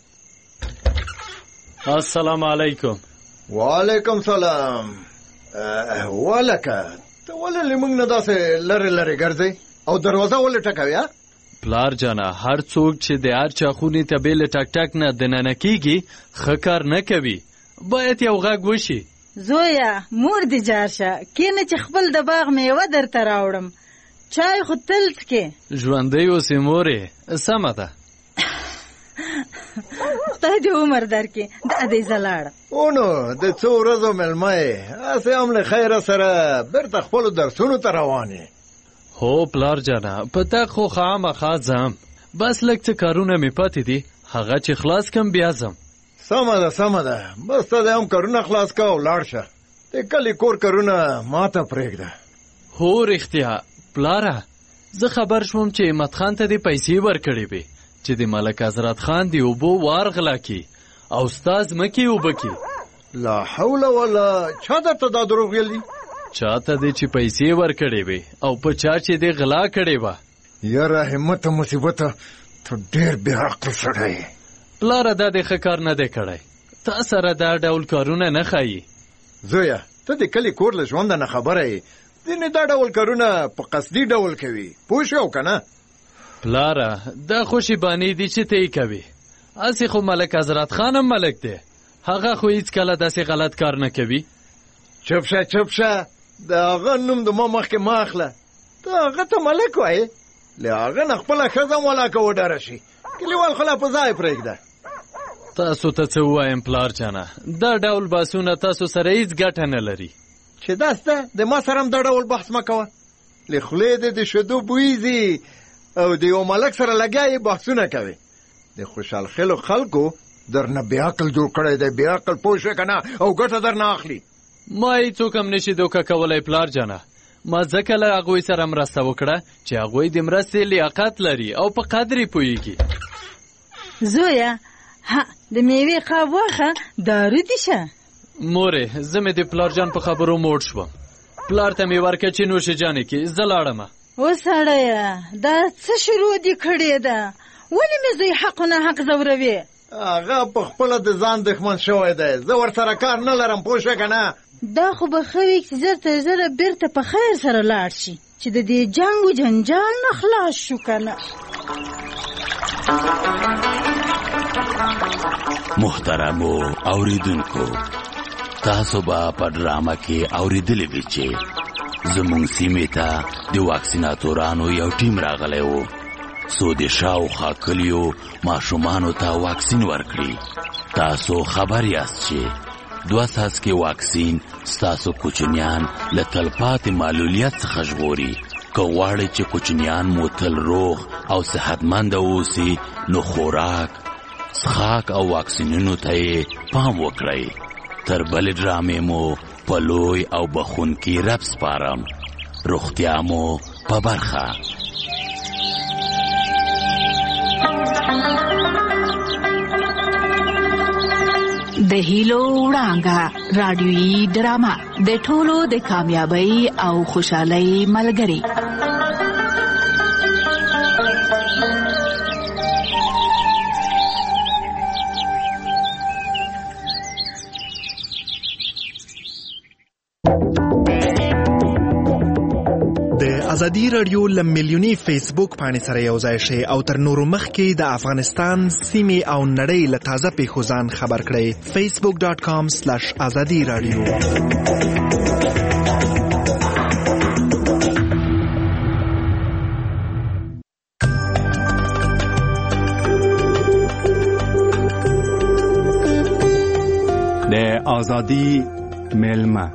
السلام علیکم. وعلیکم سلام. ولکه ته ولې له موږ نه داسې لرې لرې ګرځې او دروازه ولې ټکوې؟ پلار جانه، هر څوک چې د هر چا خونې ته بې له ټک ټک نه دننه کېږي ښه کار نه کوي، باید یو غږ وشي. زویه مور دې جار شه، کینه چې خپل د باغ میوه درته راوړم، چای خو تل څکې. ژوندی اوسې مورې. سمه ده. خدای دې عمر درکړي. دا دې زه لاړم. او نو د څو ورځو مېلمه یې، هسې هم له خیره سره بېرته خپلو درسونو ته روان یې. هو پلار جانه، په تګ خو خامخا ځم، بس لږ څه کارونه مې پاتې دي، هغه چې خلاص کم بیا ځم. سمه ده سمه ده، بس ته دې هم کارونه خلاص که او لاړ شه. د کلي کور کارونه ما ته پرېږده. هو رښتیا پلاره، زه خبر شوم چې احمد خان ته دې پیسې ورکړې وې چې د ملک حضرت خان د اوبو وار غلا کړي او ستا ځمکې اوبه کړي. لا حول ولا، چا درته دا دروغ ویلي؟ چاته دې چې پیسې ورکړې وې او په چا چې دې غلا کړې وه. یاره همته مصیبته، ته ډېر بې عقل سړی یې. پلاره دا دې ښه کار نه دی کړی، تا سره دا ډول کارونه نه ښایي. زویه ته د کلي کور له ژونده نه خبره یې، ځینې دا ډول کارونه په قصدي ډول کوي، پوه شو که نه؟ پلاره دا خو شیبانې دي چې ته یې کوي، هسې خو ملک حضرت خان هم ملک دی، هغه خو هېڅکله داسې غلط کار نه کوي. چپ شه چپ شه، د هغه نوم د ما مخکې مه اخله. ته هغه ته ملک وایې، له هغه نه خپله ښځه هم ولاکه وډاره شي، کلیوال خو لا په ځای پرېږده. تاسو ته څه ووایم پلار جانه، دا ډول بحثونه تاسو سره هېڅ ګټه نه لري. چې داسته د ما سره هم دا ډول بحث مه کوه. له خولې دې د شیدو بوی ځي او د یو ملک سره لګیا یې بحثونه کوي. د خوشحال خیلو خلکو درنه بې عقل جوړ کړی دی، بې عقل پوه شوې که نه، او ګټه درنه اخلي. ما هېڅوک هم نشي دوکه کولی پلار جانه، ما ځکه له هغوی سره مرسته وکړه چې هغوی د مرستې لیاقت لري او په قدر یې پوهېږي. زویه ها د میوې قاب واخه، دارو دي شه. مورې زه مې د پلار جان په خبرو موړ شوم، پلار ته مې ورکړه چې نوشې جانې کې زه لاړمه. او سړیه دا څه شروع دي کړې ده، ولې مې زوی حق نه حق ځوروې؟ هغه په خپله د ځان دښمن شوی دی، زه ورسره کار نه لرم، پوه شوې که نه؟ دا خو به ښه وي چې زر تر زره بېرته په خیر سره لاړ شي، چې د دې جنګ و جنجال نه خلاص شو که نه. محترمو اوریدونکو، تاسو به په ډرامه کې اوریدلی وي چې زموږ سیمې ته د واکسیناتورانو یو ټیم راغلی و، څو د شاوخوا کلیو ماشومانو ته واکسین ورکړي. تاسو خبر یاست چې دوه څاڅکي واکسین ستاسو کوچنیان له تلپاتې معلولیت څخه ژغوري. که غواړئ چې کوچنیان مو تل روغ او صحتمنده اوسي، نو خوراک، څښاک او واکسینونو ته یې پام وکړئ. تر بلې ډرامې مو په لوی او بخونکي رب سپارم. روغتیا مو په برخه. د هیلو وړانګه رادیویي ډرامه د ټولو د کامیابی او خوشحالۍ ملګری. ازادي رادیو لمیلیونی فیسبوک باندې سره یو ځای شي او تر نورو مخکې د افغانستان سیمې او نړۍ له تازه پیښو ځان خبر کړئ. فیسبوک ډاٹ کام سلیش ازادي رادیو. د ازادي ملما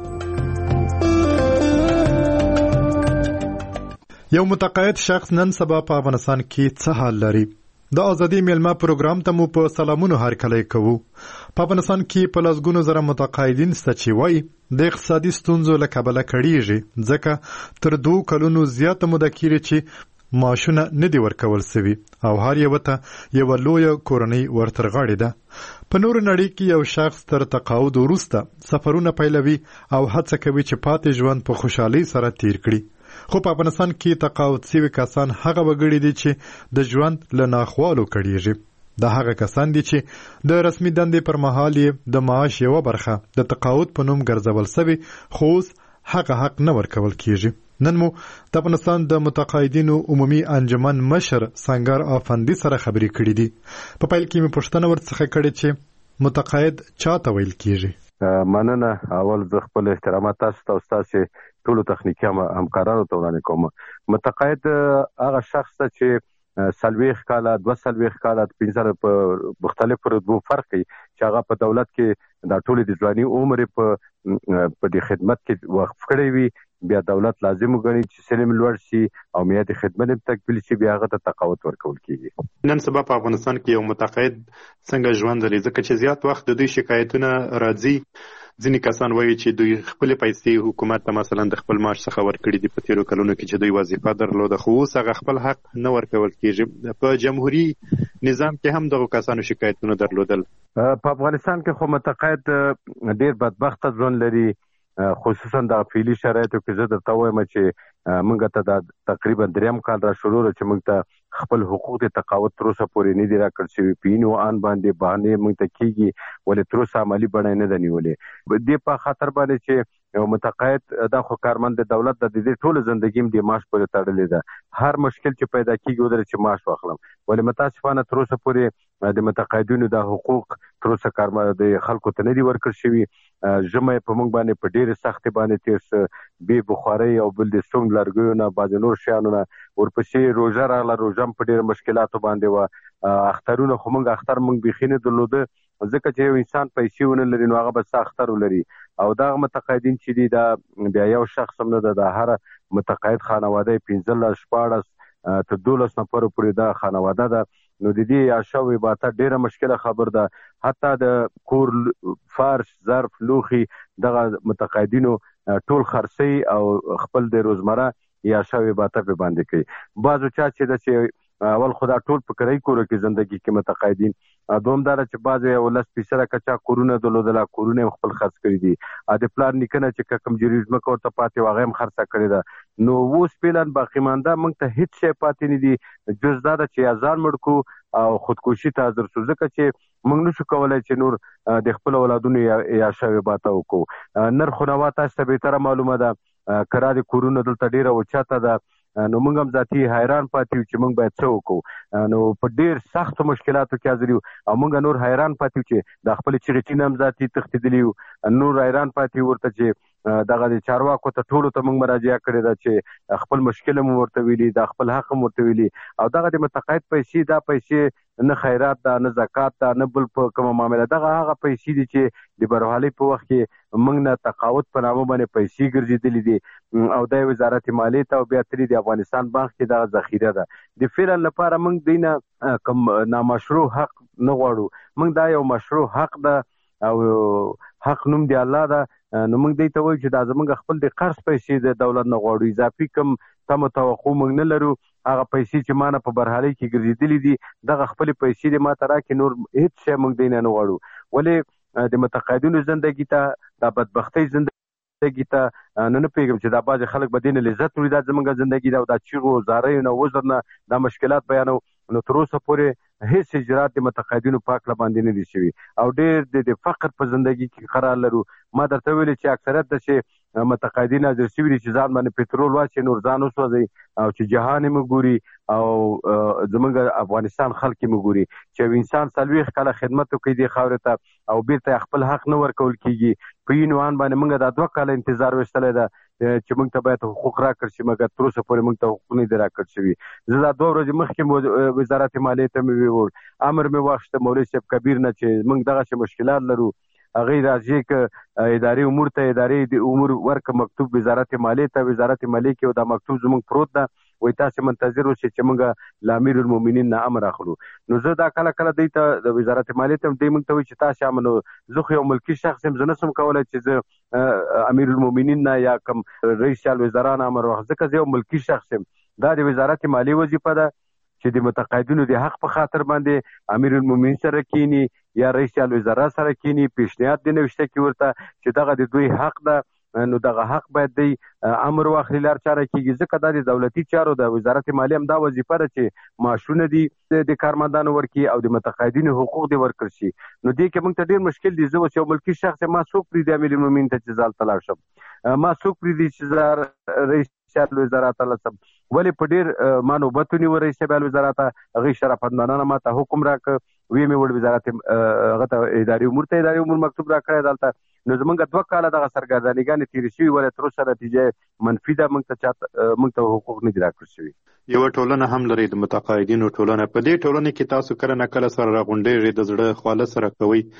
یو متقاعد شخص نن سبا په افغانستان کې څه حال لري؟ د ازادي میلمه پروګرام ته مو په سلامونو هرکلی کوو. په افغانستان کې په لسګونو زره متقاعدین شته چې وایي د اقتصادي ستونزو له کبله کړېږي، ځکه تر دوه کلونو زیاته موده کېږي چې معاشونه نه دي ورکول سوي او هر یوه ته یوه لویه کورنۍ ورترغاړې ده. په نور نړۍ کې یو شخص تر تقاعد وروسته سفرونه پیلوي او هڅه کوي چې پاتې ژوند په خوشحالۍ سره تیر کړي، خو په افغانستان کې تقاعد شوي کسان هغه وګړي دي چې د ژوند له ناخوالو کړيږي. دا هغه کسان دي چې د رسمي دندې پر مهال یې د معاش یوه برخه د تقاعد په نوم ګرځول سوي، خو اوس هغه حق نه ورکول کیږي. نن مو د افغانستان د متقاعدینو عمومي انجمن مشر سنگر افندي سره خبرې کړې دي. په پیل کې مې پوښتنه ورڅخه کړې چې متقاعد چاته ویل کیږي؟ مننه. اول زه خپل احترامات تاسو ته او ستاسو ټولو تخنیکي همکارانو ته وړاندې کوم. متقاعد هغه شخص ته چې سلويخ کاله دوه سلويخ کاله پنځه په مختلفو رتبو فرق کوي چې هغه په دولت کې دا ټول د ځواني عمر په په دې خدمت کې وقف کړی وي، بیا دولت لازم وګڼي چې سلم لوړ شي او میاد خدمت هم تکمیل شي، بیا هغه ته تقاعد ورکول کیږي. نن سبا په افغانستان کې یو متقاعد څنګه ژوند لري؟ ځکه چې زیات وخت د دوی شکایتونه راځي. ځینې کسان وایي چې دوی خپل پیسې حکومت ته مثلا د خپل معاش څخه ورکړي دي په تیرو کلونو کې چې دوی وظیفه درلوده، خو اوس هغه خپل حق نه ورکول کیږي. په جمهوریت نظام کې هم دغه کسانو شکایتونه درلودل. په افغانستان کې خو متقاعد ډیر بدبخته ژوند لري، خصوصا د فعلي شرایطو کې. زه درته وایم چې موږ ته دا تقریبا دریم کال را شروع چې موږ ته خپل حقوق د تقاعد تر اوسه پورې نه دي راکړل شوي. په اینو آن باندې بهانې موږ ته کیږي، ولې تر اوسه عملي بڼه نه ده نیولې. دې په خاطر باندې چې یو متقاعد دا خو کارمند د دولت د دې ټول ژوندګي د معاش پورې تړلې ده. هر مشکل چې پیدا کیږي ودر چې معاش واخلم، ولې متاسفانه تر اوسه پورې د متقاعدینو د حقوق تر اوسه کارمند د خلکو ته نه دي ورکړل شوي. ژمه په موږ باندې په ډېر سخت باندې تیر به بخاري او بل د سوم لرګیو نه باز نور شیانو نه ورپسې روزه راغله. روزم په ډېر مشکلاتو باندې و اخترونه خو موږ اختر موږ بخینه درلوده، ځکه چې یو انسان پیسې ونه لري نو هغه به اختر ولري. او دا متقاعدین چې دي دا بیا یو شخص هم نه ده، د هر متقاعد خانواده پنځلس شپاړس تر دولس نفر پورې دا خانواده ده. نو د دې عاشوي باته ډیره مشکله خبر ده. حتی د کور فرش ظرف لوخي دغه متقاعدینو ټول خرڅي او خپل د روزمره یا شوي باته په باندې کوي. بعضو چا چې د چې اول خدا ټول په کرای کورو کې ژوندۍ کې متقاعدین دومدار چې بعضو یو لس پیسره کچا کورونه دلودل کورونه خپل خرڅ کړی دي. ا د پلان نکنه چې کوم جریزم کو ته پاتې واغې هم خرڅه کړی ده. نو اوس پلان باقی مانده موږ ته هیڅ شی پاتې نه دي جز دا چې ازان مړکو او خودکشي ته حاضر شو، ځکه چې موږ نشو کولای چې نور د خپل اولادونو یا شوي باته وکړو. نرخ نوا تاسو ته به تر معلومه ده کرا د کورونه دلته ډیره اوچاته ده. نو موږ هم ذاتي حیران پاتې چې موږ باید څه وکړو. نو په ډیر سخت مشکلاتو کې حاضر یو او موږ نور حیران پاتې چې د خپل چغټین هم ذاتي تختیدلی نور حیران پاتې ورته چې دغه د چارواکو ته ټولو ته موږ مراجعه کړې ده چې خپل مشکل مو ورته ویلي، د خپل حق مو ورته ویلي. او دغه د متقاعد پیسې دا پیسې نه خیرات ده نه زکات ده نه بل په کومه معامله، دغه هغه پیسې دي چې د برحالي په وخت کې موږ نه تقاعد په نامه باندې پیسې ګرځېدلې دي او د وزارت مالیې ته او بیا ترې د افغانستان بانک کې دغه ذخیره ده. د فعلا لپاره موږ دینه کوم نامشروع حق نه غواړو، موږ دا یو مشروع حق ده او حق نوم دی الله ده. نو موږ دې ته وایو چې دا زموږ خپل د قرض پیسې د دولت نه غواړو، اضافي کم تم توقع موږ نه لرو. هغه پیسې چې مانه په برحالي کې ګرځېدلې دي دغه خپل پیسې د ما ترا کې نور هیڅ شی موږ دینه نه غواړو. ولې د متقاعدینو ژوندګي ته د بدبختۍ ژوندګي ته نه نه پیګم چې دا باز خلک بدین لذت لري، دا زموږ ژوندګي دا د چیغو زارې نه وزر نه دا مشکلات بیانو. نو تر اوسه پورې هیڅ اجرات د متقاعدینو پاک لباندې نه دي شوي او ډېر د فقر په ژوندګي کې قرار لرو. ما درته ویلي چې اکثریت د چې متقاعدین حاضر شوي دي چې ځان باندې پټرول واچي نور ځان وسوځي او چې جهان یې مګوري او زموږ افغانستان خلک یې مګوري چې انسان څلوېښت کاله خدمت وکړي دې خاورې ته او بیرته خپل حق نه ورکول کیږي. په یې نوان باندې موږ دا دوه کاله انتظار وشتلی ده چې موږ ته باید حقوق راکړل شي، مګر تر اوسه پورې موږ ته حقوق نه دي راکړل شوي. زه دا دوه ورځې مخکې وزارت مالیې ته مې وویل امر مې واخیسته مولوي صاحب کبیر نه چې موږ دغسې مشکلات لرو. هغه راځي ک اداري امور ته اداري د امور ورک مکتوب وزارت مالیې ته وزارت مالیې کې دا مکتوب زموږ پروت ده، وای تاسو منتظر اوسئ چې موږ لامیر المؤمنین نه امر اخلو. نو زه دا کله کله دی ته د وزارت مالیې ته دی موږ ته وایي چې تاسو امنو زه خو یو ملکی شخص یم، زه نسم کولی چې زه امیر المؤمنین نه یا کوم رئیس الوزرا نه امر واخلم، ځکه زه یو ملکی شخص یم. دا د وزارت مالیې وظیفه ده چې د متقاعدینو د حق په خاطر باندې امیر المؤمنین سره کینی یا رئیس الوزرا سره کینی پیشنهاد دی نوشته کی ورته چې دغه د دوی حق ده نو دغه حق باید دی امر واخلي لار چاره کیږي ځکه د دولتي چارو د وزارت مالیه هم دا وظیفه ده چې معاشونه دي د کارمندانو ورکي او د متقاعدینو حقوق دی ورکړي شي نو دې کې موږ ته ډیر مشکل دي زه اوس یو ملکی شخص ما څوک پرې د امیر المؤمنین ته چې ځال تلاړ شم ما څوک پرې دي چې رئیس الوزرا تعالی سم ولی په ډیر ما نوبت نیو رئیس الوزرا ته غي شرافندانانه ما ته حکم راک وی می ول وزارت هغه ته اداري امور ته اداري امور مکتوب را کړی دلته نو زمونږ دوه کاله دغه سرګردانیګانې تیر شي ولې تر اوسه نتیجه منفي ده موږ ته چاته موږ ته حقوق نه دي راکړل شوي یو ټولنه هم لري د متقاعدینو ټولنه په دې ټولنه کې تاسو کله نه کله سره راغونډېږئ د زړه خواله سره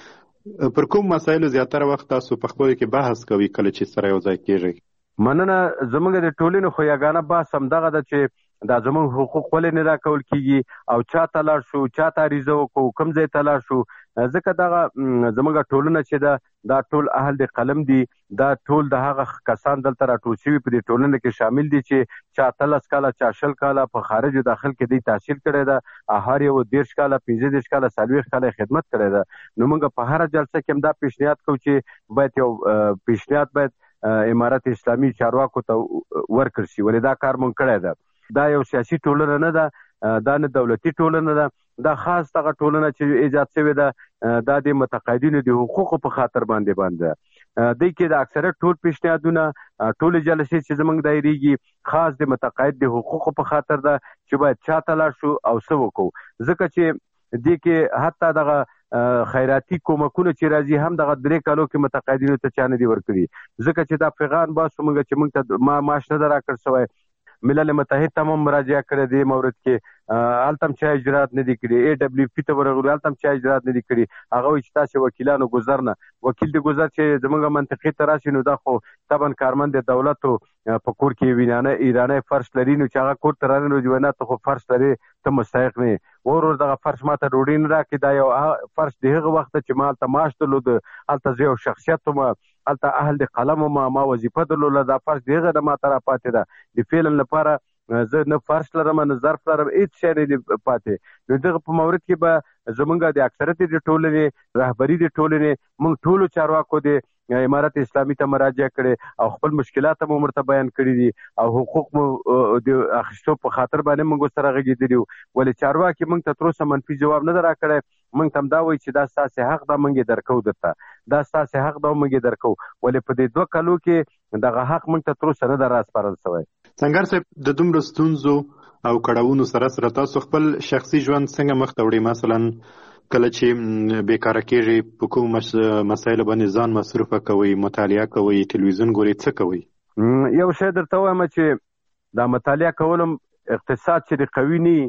کوئ پر کوم مسایلو زیاتره وخت تاسو په خپل کې بحث کوئ کله چې سره یو ځای کېږئ مننه زمونږ د ټولنې خو یګانه بحث همدغه ده چې دا زمونږ حقوق ولې نه راکول کیږي او چا ته لاړ شو چا ته عریضه وکړو کوم ځای ته لاړ شو ځکه دغه زمونږ ټولنه چې ده دا ټول اهل د قلم دي دا ټول د هغه کسان دلته راټول شوي په دې ټولنه کې شامل دي چې چا اتلس کاله چا شل کاله په خارج داخل کې دی تحصیل کړی ده هر یو دېرش کاله پنځه دېرش کاله څلوېښت کاله خدمت کړی ده نو موږ په هره جلسه کې هم دا پیشنهاد کوو چې باید یو پیشنهاد باید امارت اسلامي چارواکو ته ورکړل شي ولې دا کار مونږ کړی ده دا یو سیاسي ټولنه نه ده دا نه دولتي ټولنه ده دا خاص دغه ټولنه چې ایجاد شوې ده دا د متقاعدینو د حقوقو په خاطر باندې باندې دی کې د اکثریت ټول پیشنهادونه ټول جلسې چې زمونږ دایریږي خاص د متقاعد د حقوقو په خاطر ده چې باید چا ته لاړ شو او څه وکړو ځکه چې دې کې حتی دغه خیراتي کومکونه چې راځي هم دغه درې کالو کې متقاعدینو ته چا نه دي ورکړي ځکه چې دا پیغام باسو موږ چې موږ ته ما معاش نه ده راکړ شوی ملل متحد ته هم مراجعه کړې دې مورد کې هلته هم چا اجرات نه دي کړي ای ډبلیو پي ته ورغلو هلته هم چا اجرات نه دي کړي هغه وایي چې تاسې وکیلانو ګذر نه وکیل د ګذر چې زموږ منطقې ته راشي نو دا خو طبعا کارمند د دولتو په کور کې وینانه ایرانی فرش لري نو چې هغه کور ته رانه نو جوانه ته خو فرش لري ته مستحق نه ور ور دغه فرش ماته ډوډۍ نه راکړي دا یو فرش د هغه وخت چې ما هلته معاش درلود هلته زه یو شخصیت وم هلته اهل د قلم وم ما وظیفه درلوده دا فرش د هغه د ماته راپاتې ده د فعلا لپاره زه نه فرش لرم نه ظرف لرم هېڅ شی نه دي پاتې نو دغه په مورد کې به زمونږ د اکثریت د ټولنې رهبري د ټولنې موږ ټولو چارواکو د امارت اسلامي ته مراجعه کړې او خپل مشکلات هم ورته بیان کړي دي او حقوق مو د اخیستو په خاطر باندې موږ سره غږېدلي وو ولې چارواکي موږ ته تر اوسه منفي جواب نه ده راکړی موږ ته هم دا وایي چې دا ستاسې حق ده موږ یې درکوو درته دا ستاسې حق ده موږ یې درکوو ولې په دې دوه کالو کې دغه حق موږ ته تر اوسه نه ده راسپارل شوی سنګر صاحب د دومره ستونزو او کړاوونو سره سره تاسو خپل شخصي ژوند څنګه مخ ته وړئ مثلا کله چې بیکاره کېږئ په کوم مسایلو باندې ځان مصروفه کوئ مطالعه کوئ تلویزیون ګورئ څه کوئ یو شی درته وایم چې دا مطالعه کول هم اقتصاد چې د قوي نه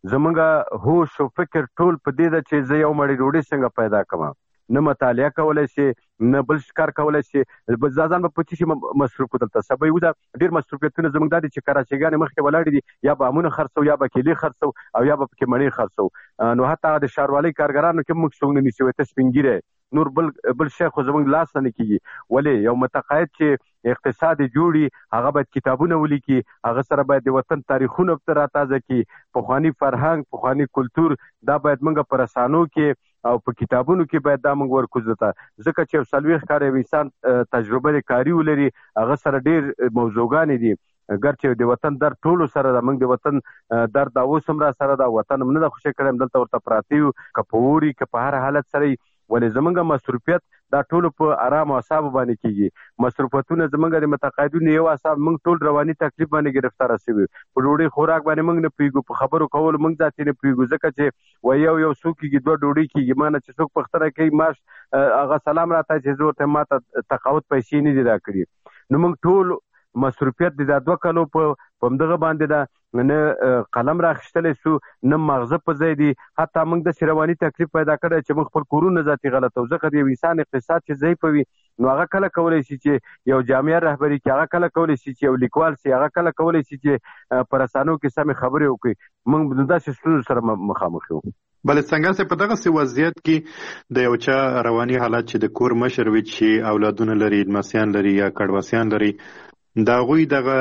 زمونږ هوش او فکر ټول په دې ده چې زه یو مړۍ ډوډۍ څنګه پیدا کړم نه مطالعه کولی شي نه بل کار کولی شي ځان به په څه شي مصروف دلته سبا یو ده ډېر مصروفیتونه زموږ دا دي چې کراچیګانې مخکې ولاړې دي یا به امونه خرڅو یا به کیلې خرڅو او یا به پکې مڼې خرڅو نو حتی د ښاروالۍ کارګرانو کې موږ څوک نه نیسي ته سپین ږیری نور بل بل شی خو زموږ لاس نه کېږي ولې یو متقاعد چې اقتصاد جوړي هغه باید کتابونه ولیکي هغه سره باید د وطن تاریخونه راتازه کړي پخواني فرهنګ پخواني کلتور دا باید موږ په رسانو کې او په کتابونو کې باید دا موږ ورکوځو ته ځکه چې یو څلوېښت کاله یو انسان تجربه د کاري ولري هغه سره ډېر موضوعګانې دي ګرچې د وطن درد ټولو سره ده موږ د وطن درد دا اوس هم را سره ده وطن هم نه ده خوشی کړی دلته ورته پراته یو که په اوړي که په هر حالت سره ولې زمونږ مصروفیت دا ټولو په ارام اعصابو باندې کېږي مصروفیتونه زمونږ د متقاعدینو یو اعصاب موږ ټول رواني تکلیف باندې ګرفتاره شوي په ډوډۍ خوراک باندې موږ نه پوهېږو په خبرو کولو موږ ذاتي نه پوهېږو ځکه چې وایي یو یو څوک کېږي دوه ډوډۍ کېږي ما نه چې څوک پوښتنه کوي معاش هغه سلام راته چې زه ورته ما ته تقاعد پیسې نه دي راکړي نو موږ ټول مصروفیت د دا دوه کالو په همدغه باندې ده نه قلم راخیستلی سو نه مغزه په ځای دي حتی موږ داسې رواني تکلیف پیدا کړی چې موږ خپل کورونه ذاتي غلطو ځکه د یو انسان اقتصاد چې ضعیف وي نو هغه کله کولی شي چې یو جامعه رهبري کړي هغه کله کولی شي چې یو لیکوال شي هغه کله کولی شي چې په رسانو کې سمې خبرې وکړي موږ داسې ستونزو سره مخامخ یو بل څنګه چې په دغه وضعیت کې د یو چا رواني حالت چې د کور مشر وي چې اولادونه لري لمسیان لري یا کډواسیان لري د هغوی دغه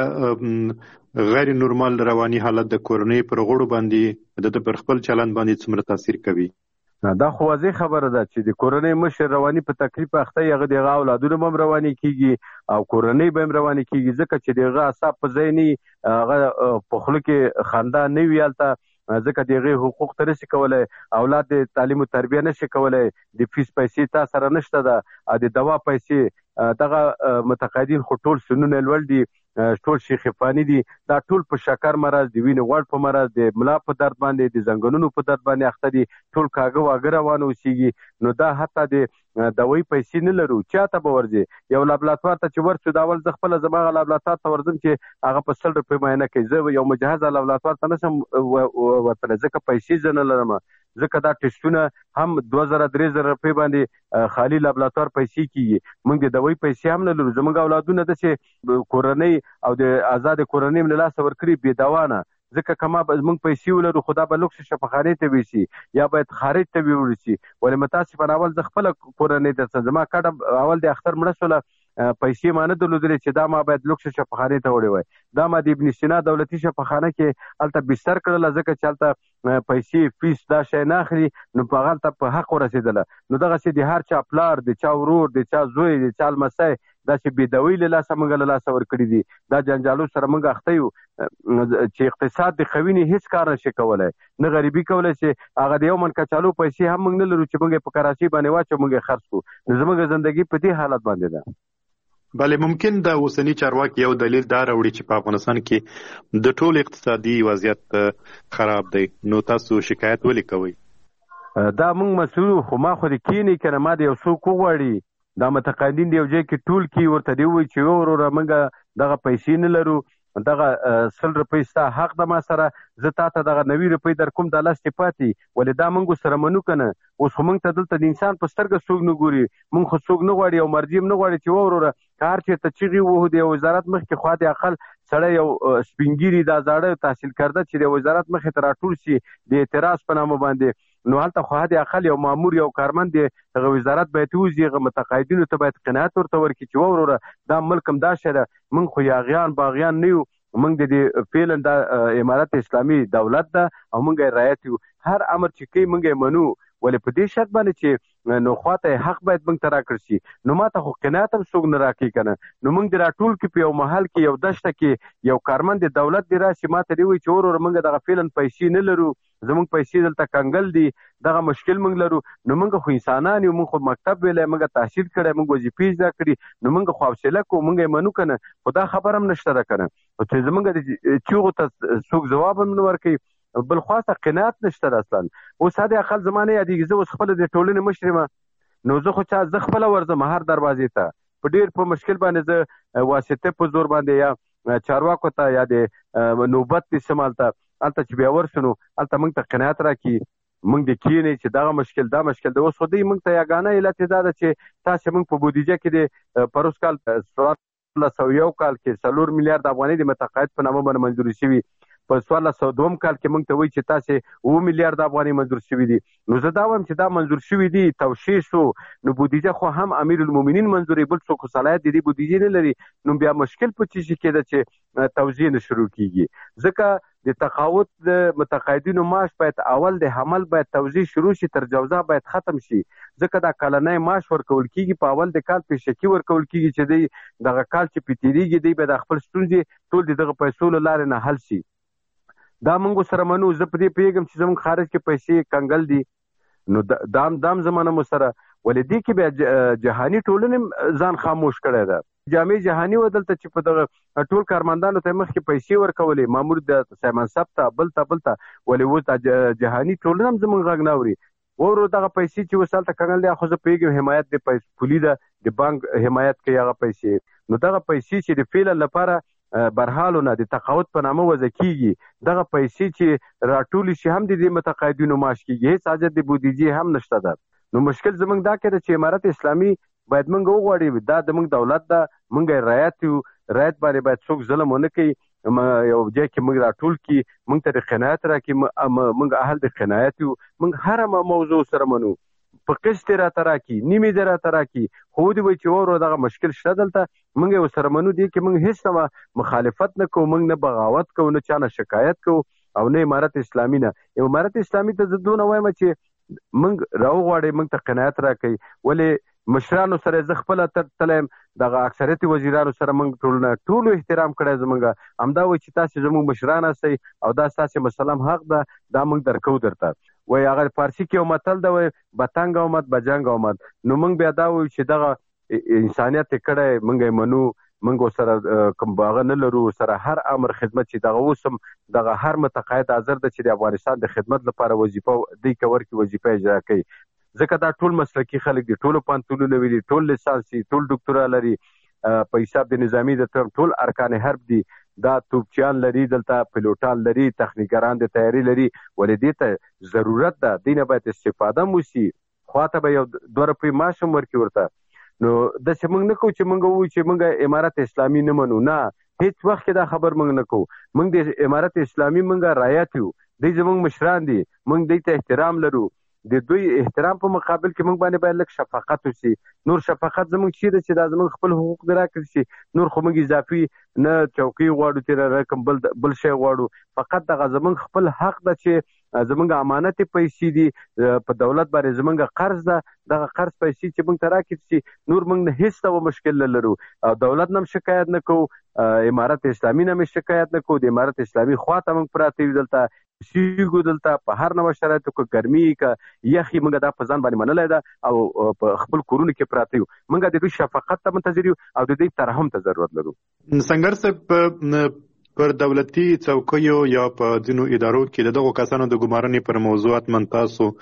غیر نورمال رواني حالت د کورنۍ پر غړو باندې د پر خپل چلند باندې څومره تاثیر کوي دا خو واضح خبره ده چې د کورنۍ مشر رواني په تکلیف اخته یغه دغه اولادونه هم رواني کیږي او کورنۍ به هم رواني کیږي ځکه چې دغه اصحاب په ځای نه هغه په خله کې خندا نه ویالته ځکه دغه حقوق تر څه کولای اولاد د تعلیم او تربیه نشي کولای د فیس پیسې تا سره نشته ده د دوا پیسې دغه متقاعدین خو ټول سنونه لول دي ټول شیخ فانی دي دا ټول په شکر مرض دی وینې غوړ په مرض دی ملا په درد باندې د زنګونونو په درد باندې اخته دي ټول کاغه واګه روان اوسېږي نو دا حتی د دوی پیسې نه لرو چاته به ورځي یو لابراتوار ته چې ورسو دا ول زه خپل زماغه لابراتوار ته ورځم چې هغه په سل روپۍ معاینه کوي زه یو مجهز لابراتوار ته نشم ورتلی ځکه پیسې زه نه لرم ځکه دا ټسټونه هم دوه زره درې زره روپۍ باندې خالي لابراتوار پیسې کیږي موږ د دوی پیسې هم نه لرو زموږ اولادونه داسې کورنۍ او د آزاد کورنۍ له لاسه ورکړي بې دوانه ځکه کما موږ پیسې ولرو خدا به لوکس شفاخانه ته ویسي یا باید خارج ته ویورسي ولې متاسفانه اول ز خپل کورنۍ ته زما کډه اول د اختر مړسوله پیسې مانه درلودلې چې دا ما باید لوکس شفاخانه ته وړي وای دا ما د ابن سینا دولتي شفاخانه کې الته بستر کړل ځکه چې الته پیسې فیس دا شي نه اخلي نو په غلطه په حق ورسېدله نو دغه سي د هر چا پلار د چا ورور د چا زوی د چا لمسای دا چې بيدوي له لاسه موږ له لاسه ورکړي دي دا جنجالو سره موږ اخته یو چې اقتصاد د خوینې هیڅ کار نشي کولای نه غریبي کولای شي هغه د یو من کچالو پیسې هم موږ نه لرو چې موږ په کراچي باندې واچو موږ خرڅ کو زموږ ژوندۍ په دې حالت باندې ده بله ممکن د اوسنی چارواکي یو دلیل دا راوړي چې په افغانستان کې د ټول اقتصادي وضعیت خراب دی نو تاسو شکایت ولې کوئ دا موږ مسؤل خو ما خو د کینې کنه ما د یو څوک وغواړي دا متقاعدین دی یو ځای کې ټول کې ورته دی وي چې وروره موږ دغه پیسې نه لرو دغه سل روپۍ ستا حق د ما سره زه تا ته دغه نوي روپۍ در کوم د لاستې پاتې ولې دا موږ سره منو که نه اوس خو موږ ته دلته د انسان په سترګه څوک نه ګوري موږ خو څوک نه غواړي او مرجي هم نه غواړي چې وروره که هر چېرته چغې وهو د وزارت مخکې خوا د اقل سړی یو سپینګیري دا زاړه تحصیل کرده چې د وزارت مخې ته راټول شي د اعتراض په نامه باندې نو هلته خو د اقل یو مامور یو کارمند دی هغه وزارت باید ووځي هغه متقاعدینو ته باید قناعت ورته ورکړي چې وروره دا ملک هم دا شی ده موږ خو یاغیان باغیان نه یو موږ د فعلا د امارت اسلامي دولت ده او موږ یې رعایت یو هر امر چې کوي موږ یې منو ولې په دې شرط باندې چې نو خواته حق باید موږ ته راکړ شي نو ماته خو قناعت هم څوک نه راکوي که نه نو موږ د راټول کې په یو محل کې یو دشته کې یو کارمند د دولت دی راشي ماته دی وایي چې وروره موږ دغه فعلا پیسې نه لرو زموږ پیسې دلته کنګل دي دغه مشکل موږ لرو نو موږ خو انسانان یو موږ خو مکتب ویلی موږ تحصیل کړی موږ وظیفې زده کړي نو موږ خو حوصله کوو موږ یې منو که نه خو دا خبر هم نشته ده که نه چې زموږ د چیغو ته څوک ځواب هم نه ورکوي بل خواته قناعت نشته اصلا اوس هدي اقل زمانه یادېږي زه اوس خپل د ټولنې مشر یم نو زه خو چا زه خپله ورځم هر دروازې ته په ډېر په مشکل باندې زه واسطه په زور باندې یا چارواکو ته یا د نوبت د سمال ته هلته چې بیا ورسو نو هلته موږ ته قناعت راکړي موږ د کینې چې دغه مشکل دا مشکل دی اوس خو دوی موږ ته یګانه علت دا ده چې تاسې موږ په بودیجه کې د پروس کال څوارلس سوه یو کال کې څلور میلیارد افغانۍ د متقاعد په نامه باندې منظوري شوي په څوارلس سوه دوم کال کې موږ ته وایي چې تاسې اوه میلیارد افغانۍ منظور شوي دي نو زه دا وایم چې دا منظور شوي دي توشیح شو نو بودیجه خو هم امیر المؤمنین منظوري بل څوک خو صلاحیت د دې بودیجې نه لري نو بیا مشکل په څه شي کېده چې توزیع نه شروع کېږي ځکه د تقاعد د متقاعدینو معاش باید اول د حمل باید توزیع شروع شي تر جوزا باید ختم شي ځکه دا کلنی معاش ورکول کېږي په اول د کال پیشکي ورکول کېږي چې دی دغه کال چې پې تېرېږي دی به د خپل ستونزې ټول د دغه پیسو له لارې نه حل شي دا موږ سره منو زه په دې پوهېږم چې زموږ خارج کې پیسې کنګل دي نو دام دام زمانه مو سره ولې دې کې بیا جهاني ټولنې ځان خاموش کړی ده جامع جهاني و دلته چې په دغه ټول کارمندانو ته مخکې پیسې ورکولې مامور د سایمن صاحب ته بل ته بل ته ولې اوس جهاني ټولنه هم زموږ غږ نه اوري ورو دغه پیسې چې اوس هلته کنګل دی خو زه پوهېږم حمایت د پولي ده د بانک حمایت کوي هغه پیسې نو دغه پیسې چې د فعلا لپاره برحالونه د تقاعد په نامه وضع کیږي دغه پیسې چې راټولې شي هم د دې متقاعدینو معاش کیږي هیڅ حاجت د بودیجې هم نشته ده نو مشکل زموږ دا کړی چې امارت اسلامي باید موږ وغواړي دا زموږ دولت ده موږ یې رعایت یو رعایت باندې باید څوک ظلم ونه کوي یو ځای کې موږ راټول کړي موږ ته د قناعت راکړي موږ اهل د قناعت یو موږ هره موضوع سره منو په قسط راته راکړي نیمې دې راته راکړي خو دې وایي چې ورو دغه مشکل شته دلته موږ یې ورسره منو دې کې موږ هېڅ ډول مخالفت نه کوو موږ نه بغاوت کوو نه چا نه شکایت کوو او نه امارت اسلامي نه امارت اسلامي ته زه دونه وایم چې موږ راوغواړئ موږ ته قناعت راکړئ. ولې مشرانو سره زه خپله تلم دغه اکثریت وزیرانو سره موږ ټولونه ټولو احترام کړی زموږ همدا وایي چې تاسې زموږ مشران هستئ او دا ستاسې مسلم حق ده دا موږ درکو درته. وایي هغه فارسي کې یو متل ده وایي بتنګ آمد بجنګ آمد. نو موږ بیا دا وایو چې دغه انسانیت یې کړی موږ یې منو موږ سره کوم هغه نه لرو سره هر امر خدمت چې دغه اوس هم دغه هر متقاعد حاضر ده چې د افغانستان د خدمت لپاره وظیفه دوی کور کې وظیفه اجرا کوي. ځکه دا ټول مسلکي خلک دي ټولو پوهنتونونه وي دي ټول لیسانس دي ټول ډاکټرا لري په حساب د نظامي د ټول ارکان حرب دي دا توپچیان لري دلته پیلوټان لري تخنیکګران د تیاری لري ولې دې ته ضرورت ده دینه باید استفاده موسی خواته به یو دوه روپۍ معاش هم ورکړي ورته. نو داسې موږ نه کوو چې موږ ووایو چې موږ امارت اسلامي نه منو نه هیڅ وخت کې دا خبر موږ نه کوو. موږ د امارت اسلامي موږ رعایت یو دوی زموږ مشران دي موږ دوی ته احترام لرو د دوی احترام په مقابل کې موږ باندې باید لږ شفقت وشي. نور شفقت زموږ چیرې چې دا زموږ خپل حقوق دې راکړي شي نور خو موږ اضافي نه چوکۍ غواړو چې رقم بل بل شی غواړو فقط دغه زموږ خپل حق ده چې زموږ امانت پیسې دي په دولت باندې زموږ قرض ده دغه قرض پیسې چې موږ ته راکړي شي نور موږ نه هیڅ ډول مشکل نه لرو او دولت نه شکایت نه کوو امارت اسلامي نه شکایت نه کوو د امارت اسلامي خواته موږ پراته یو دلته سیګو دلته په هر نوع شرایطو کې ګرمي کې یخي موږ دا په ځان باندې منلای ده او په خپل کورونو کې پراته یو موږ د دوی شفقت ته منتظر یو او د دوی ترحم ته ضرورت لرو. څنګه صاحب پر دولتي څوکیو یا په ځینو ادارو کې دغه کسانو د ګمارنې پر موضوعات من تاسو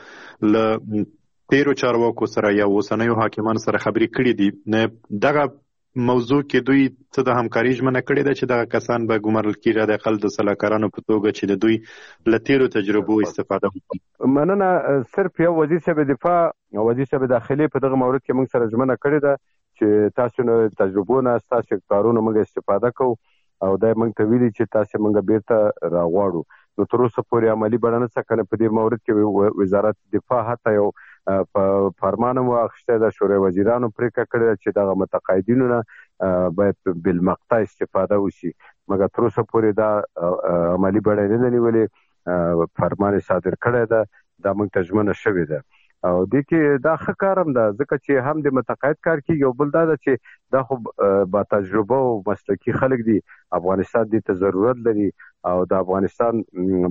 ل تیرو چارواکو سره یا اوسنیو حاکمانو سره خبرې کړې دي دغه موضوع کې دوی څه د همکاري ژمنه کړې ده چې دغه کسان به ګمارل کېږي د اقل د سلاکارانو په توګه چې د دوی له تیرو تجربو استفاده وکړي؟ مننه. صرف یو وزیر صاحب دفاع او وزیر صاحب داخلي په دغه مورد کې موږ سره ژمنه کړې ده چې تاسو نه تجربو نه تاسو کارونو موږ استفاده کوو او دا موږ ته ویلي چې تاسو موږ بیرته راغواړو. نو تر اوسه پورې عملی بڼه نه څه کنه په دې مورد کې وزارت دفاع حتی یو په فرمان مو اخیسته د شورای وزیرانو پریکړه کړې چې دغه متقاعدینو نه باید بالمقطع استفاده وشي مګر تر اوسه پورې دا عملی بڼه نه نیولې فرمان صادر کړی ده دا موږ ته ژمنه شوې ده او د کې دا ښه کارم ده ځکه چې هم د متقاعد کار کېږي او بل دا ده چې دا خو با تجربه او مسلکي خلک دي افغانستان دې ته ضرورت لري او د افغانستان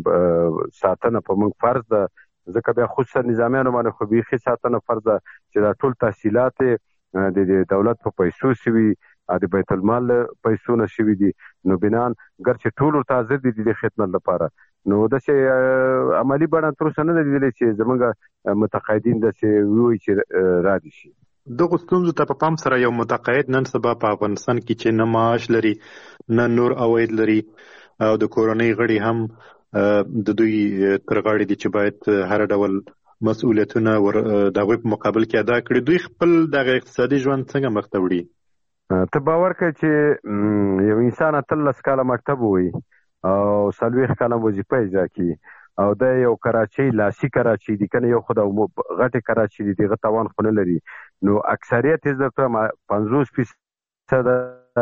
ساتنه په موږ فرض ده ځکه بیا خصوصا نظامیانو باندې خو بیخي ساتنه فرض ده چې دا ټول تحصیلات د دولت په پیسو شوي د بیت المال پیسو نه شوي دي نو بنان ګرچې ټول ورته حاضر دي د خدمت لپاره نو داسې عملي بڼه تر اوسه نه ده لیدلې چې زموږ متقاعدین داسې ووایي چې را دي شي. دغه ستونزو ته په پام سره یو متقاعد نن سبا په افغانستان کې چې نه معاش لري نه نور عواید لري او د کورنۍ غړي هم د دوی تر غاړې دي چې باید هر ډول مسؤلیتونه د هغوی په مقابل کې ادا کړي دوی خپل دغه اقتصادي ژوند څنګه مخ ته وړي؟ ته باور کړه چې یو انسان اتلس کاله مکتب ووایي او څلوېښت کاله وظیفه اجرا کړي او دا یو کراچۍ لاسي کراچۍ دي کنه یو خو د غټې کراچۍ دي دغه توان خو نه لري نو اکثریت یې درته پنځوس فیصده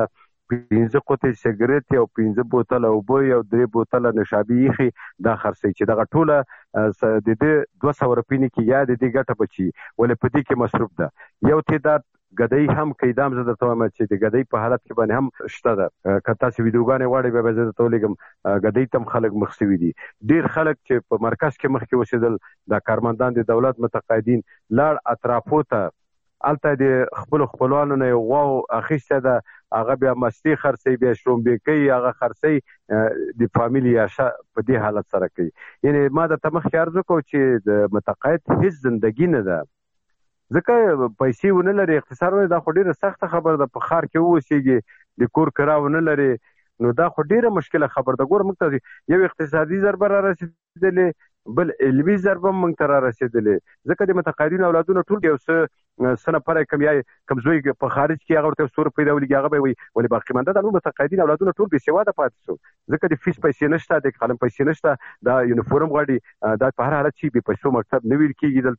پنځه قوطۍ سګرټ او پنځه بوتله اوبه او درې بوتله نشابي ایښي دا خرڅوي چې دغه ټوله د دې دوه سوه روپۍ نه کې یا د دې ګټه بچي ولې په دې کې مصروف ده یو تعداد ګدۍ هم کوي دا هم زه درته وایم چې د ګدۍ په حالت کې باندې هم شته ده که تاسې ویډیوګانې غواړئ بیا به زه درته ولیږم ګدۍ ته هم خلک مخ سوي دي ډېر خلک چې په مرکز کې مخکې اوسېدل دا کارمندان د دولت متقاعدین لاړ اطرافو ته هلته د خپلو خپلوانو نه یو غواو اخیسته ده هغه بیا مستي خرڅوي بیا شړومبې کوي هغه خرڅوي د فامیل یاشه په دې حالت سره کوي یعنې ما درته مخکې عرض وکړو چې د متقاعد هېڅ زندګي نه ده ځکه پیسې ونه لري اقتصاد ولې دا خو ډېره سخته خبره ده په ښار کې واوسېږي د کور کرا ونه لري نو دا خو ډېره مشکله خبره ده ګوره موږ ته یو اقتصادي ضربه را رسېدلې بل علمي ضربه موږ ته را رسېدلې ځکه د متقاعدینو اولادونه ټول یو څه څه نفره کم یا کم زوی په خارج کې هغه ورته څو روپۍ راولېږي هغه به یې وایي ولې باقیمانده دا نور متقاعدین اولادونه ټول بې سواده پاتې شو ځکه د فیس پیسې نشته د قلم پیسې نشته دا یونیفورم غواړي دا په هر حالت چې بې پیسو مکتب نه ویل کېږي دلته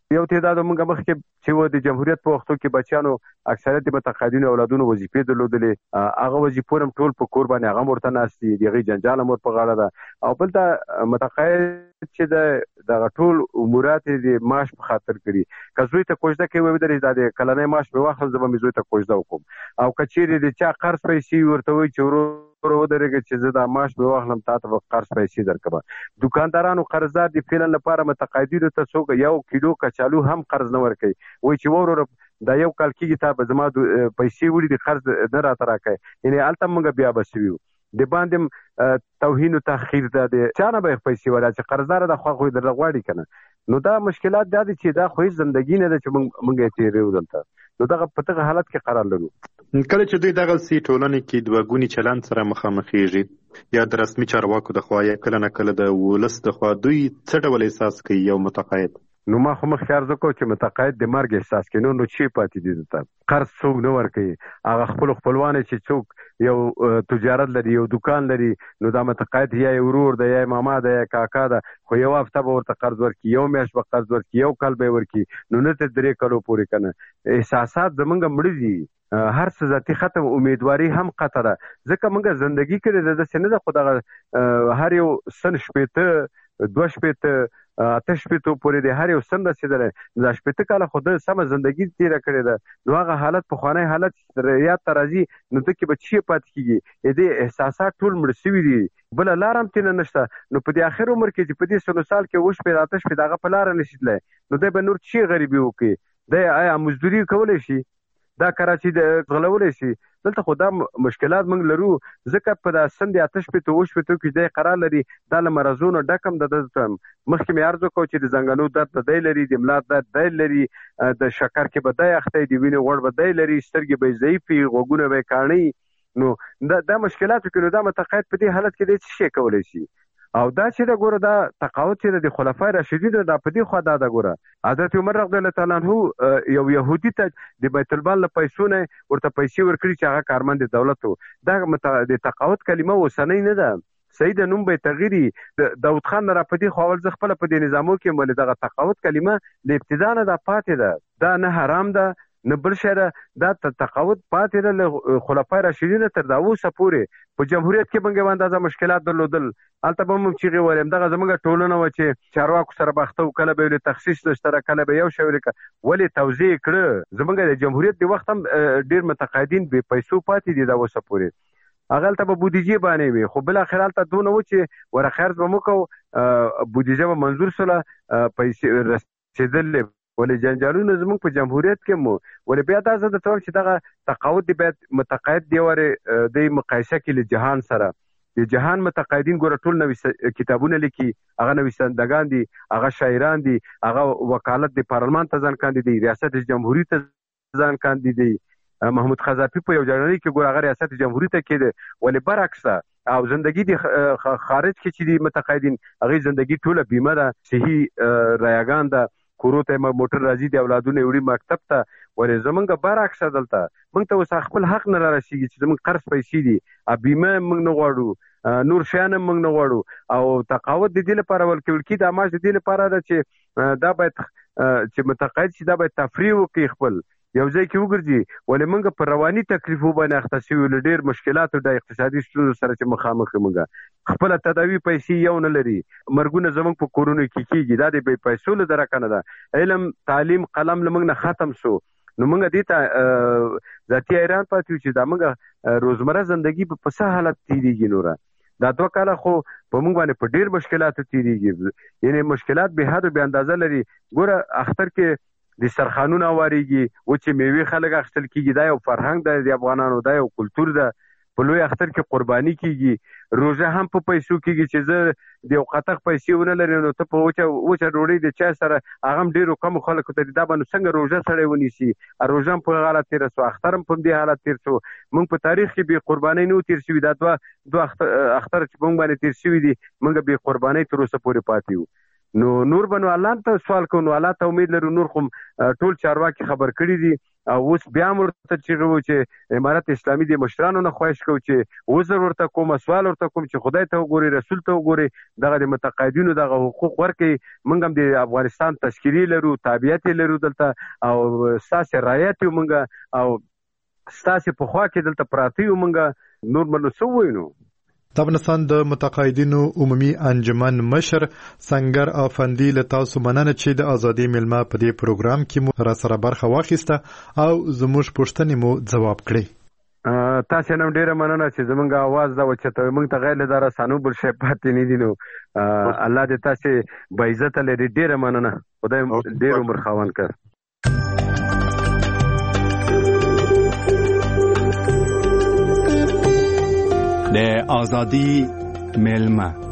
یو تعداد موږ مخکې چې و د جمهوریت په وختو کې بچیانو اکثریت متقاعدینو اولادونو وظیفې درلودلې هغه وظیفو هم ټول په کور باندې هغه ورته ناست دي د هغې جنجال هم ور په غاړه ده او بل ته متقاعد چې د دغه ټول امورات د معاش په خاطر کړي که زوی ته کوژده کوي ودرېږي دا د کلنی معاش مې واخلم زه به مې زوی ته کوژده وکړم او که چیرې د چا قرض پیسې ورته وایي چې ورو ودرېږه چې زه دا معاش مې واخلم تا ته به قرض پیسې درکړم دوکاندارانو قرضدار د فعلا لپاره متقاعدینو ته څوک یو کیلو کچالو هم قرض نه ورکوي وایي چې وروره دا یو کال کېږي تا به زما پیسې وړي د قرض نه راته راکوي یعنې هلته موږ بیا به سوي د باندې توهین او تحقیر ده د چا نه به پیسې ولا چې قرضدار د خوا خو درله غواړي که نه نو دا مشکلات دا دي چې دا خو هېڅ زندګي نه ده چې موږ یې تېروو دلته نو دغه په دغه حالت کې قرار لرو کله چې دوی دغسې ټولنې کې دوه ګوني چلند سره مخامخېږي یا د رسمي چارواکو د خوا یا کله نه کله د ولس د خوا دوی څه ډول احساس کوي یو متقاعد نو ما خو مخکې عرض وکړو چې متقاعد د مرګ احساس کوي نو نو چی پاتې دي دلته قرض څوک نه ورکوي هغه خپلو خپلوان چې څوک یو تجارت لري یو دکان لري نو دا متقاعد یا یې ورور ده یا یې ماما ده یا کاکا ده خو یو هفته به ورته قرض ورکړي یو میاشت به قرض ورکړي یو کال به یې ورکړي نو نه تر درې کلو پورې که نه احساسات زمونږ مړه دي هر څه ذاتي ختم امیدواري هم قطع ده ځکه موږ زندګي کړې ده داسې نه ده خو دغه هر یو سن شپېته دوه شپېته اته شپېتو پورې د هر یو سن رسېدلی دا شپېته کاله خو ده سمه زندګي تېره کړې ده نو هغه حالت پخوانی حالت یاد ته راځي نو ده کې به څه پاتې کېږي د دې احساسات ټول مړه سوي دي بله لاره هم تېنه نشته نو په دې اخر عمر کې چې په دې سلو سال کې اووه شپې اته شپې د هغه په لاره نشي تللی نو دی به نور څه غریبي وکړي دی آیا مزدوري کولی شي دا کراچي د غلولی شي دلته خو دا مشکلات موږ لرو ځکه په دا سن د اته شپېتو اووه شپېتو کې دی قرار لري دا له مرضونو ډک هم د ده مخکې مې عرض وکړو چې د زنګنو درد به دی لري د ملا درد دی لري د شکر کې به دی اختی د وینې غوړ به دی لري سترګې به یې ضعیفې غوږونه به یې کاڼي نو دا دا مشکلاتو کې نو دا متقاعد په دې حالت کې دی څه شی کولی شي او دا چې د ګوره دا تقاعد چې د خلفای راشدینو دا په دې خوا دا د ګوره حضرت عمر رضی الله تعالی عنه یو یهودي ته د بیت المال له پیسو نه ورته پیسې ورکړي چې هغه کارمند دولت و دا د تقاعد کلمه اوسنۍ نه ده صحیح د نوم به تغیري د داود خان نه را په دې خوا اول زه خپله په دې نظامو کې ولې دغه تقاعد کلمه د ابتدا نه دا پاتې ده دا نه حرام ده نه بل شی ده دا تقاعد پاتې ده له خلفای راشدینو تر دا اوسه پورې په جمهوریت کې موږ یو اندازه مشکلات درلودل هلته به موږ چیغې ویلې همدغه زموږ ټولنه وه چې چارواکو سره به اخته و کله به یې تخصیص نشته کله به یو شی ولیکه ولې توضیح یې کړه زموږ د جمهوریت د وخت هم ډېر متقاعدین بې پیسو پاتې دي دا اوسه پورې هغه هلته به بودیجې باندې وي خو بالاخره هلته دونه و چې ورخ خرڅ به مو کوو بودیجه به منظور سوله پیسې رسېدلې ولې جنجالونه زموږ په جمهوریت کې مو ولې بیا دا زه درته وایم چې دغه تقاعد دی باید متقاعد دی ورې دی مقایسه کړي له جهان سره د جهان متقاعدین ګوره ټول نوي کتابونه لیکي هغه نویسندګان دي هغه شاعران دي هغه وکالت د پارلمان ته ځان کاندي دي ریاست جمهوریت ته ځان کاندي دي محمود خزافي په یو جرنالي کې ګوره هغه ریاست جمهوریت ته کېده ولې برعکس او زندگی دی خارج کې چې دی متقاعدین هغه زندگی ټوله بیمه ده صحي رایگان ده کورو ته موټر راځي د اولادونه وړي مکتب ته ولې زمونږ برعکس دلته موږ ته اوس خپل حق نه را رسېږي چې زموږ قرض پیسې دي بیمه موږ نه غواړو نور شیان موږ نه غواړو او تقاعد د دې لپاره ورکول کېږي دا معاش د دې لپاره ده چې دا باید چې متقاعد شي دا باید تفریح وکړي خپل یو ځای کې وګرځي ولې موږ په رواني تکلیفو باندې اخته شوي له ډېر مشکلاتو د اقتصادي ستونزو سره چې مخامخ یو موږ خپله تداوي پیسې یو نه لري مرګونه زموږ په کورونو کې کېږي دا د بې پیسو له درکه نه ده علم تعلیم قلم له موږ نه ختم سو نو موږ دې ته ذاتي حیران پاتې یو چې دا موږ روزمره زندګي په څه حالت تېرېږي نوره دا دوه کاله خو په موږ باندې په ډېر مشکلاتو تېرېږي یعنې مشکلات بې حد و بې اندازه لري ګوره اختر کې د سرخانونه واریږي و چې میوې خلک اخیستل کېږي دا یو فرهنګ دی د افغانانو دا یو کلتور ده په لوی اختر کې قرباني کېږي روژه هم په پیسو کېږي چې زه د یو قطق پیسې ونه لرې نو ته په وچه وچه ډوډۍ د چای سره هغه هم ډېرو کمو خلکو ته دا به نو څنګه روژه سړی ونیسي روژه هم په حالت تېره سو اختر هم په دې حالت تېر سو موږ په تاریخ کې بې قربانۍ نه و تېر شوي دا دوه دوه اختر چې په موږ باندې تېر شوي دي موږ بې قربانۍ تر اوسه پورې پاتې یو نو نور به نو الله ته سوال کوو نو الله ته امید لرو نور خو ټول چارواکي خبر کړي دي او اوس بیا ورته چې وو چې امارت اسلامي د مشرانو نه خواهش کوي چې وزر ورته کوم سوال ورته کوم چې خدای ته وګوري رسول ته وګوري دغه د متقاعدینو دغه حقوق ورکړي موږ هم د افغانستان تشکیلي لرو تابعیت لرو دلته او ساسه رایت موږ او ساسه په خوا کې دلته پراتی موږ نور منو سو وینو. د افغانستان د متقاعدینو عمومي انجمن مشر سنگر افندي له تاسو مننه چې د ازادي ملما په دې پروګرام کې مو را سره برخه واخیسته او زموږ پوښتنې مو ځواب کړی. تاسو نن ډیره مننه چې زمونږ आवाज دا وچته موږ ته غیر لدار سانو بل شي پاتې نه دي نو الله دې تاسو به عزت لري. ډیره مننه خدای ډیر عمر خاوند کړ. د ازادي ملما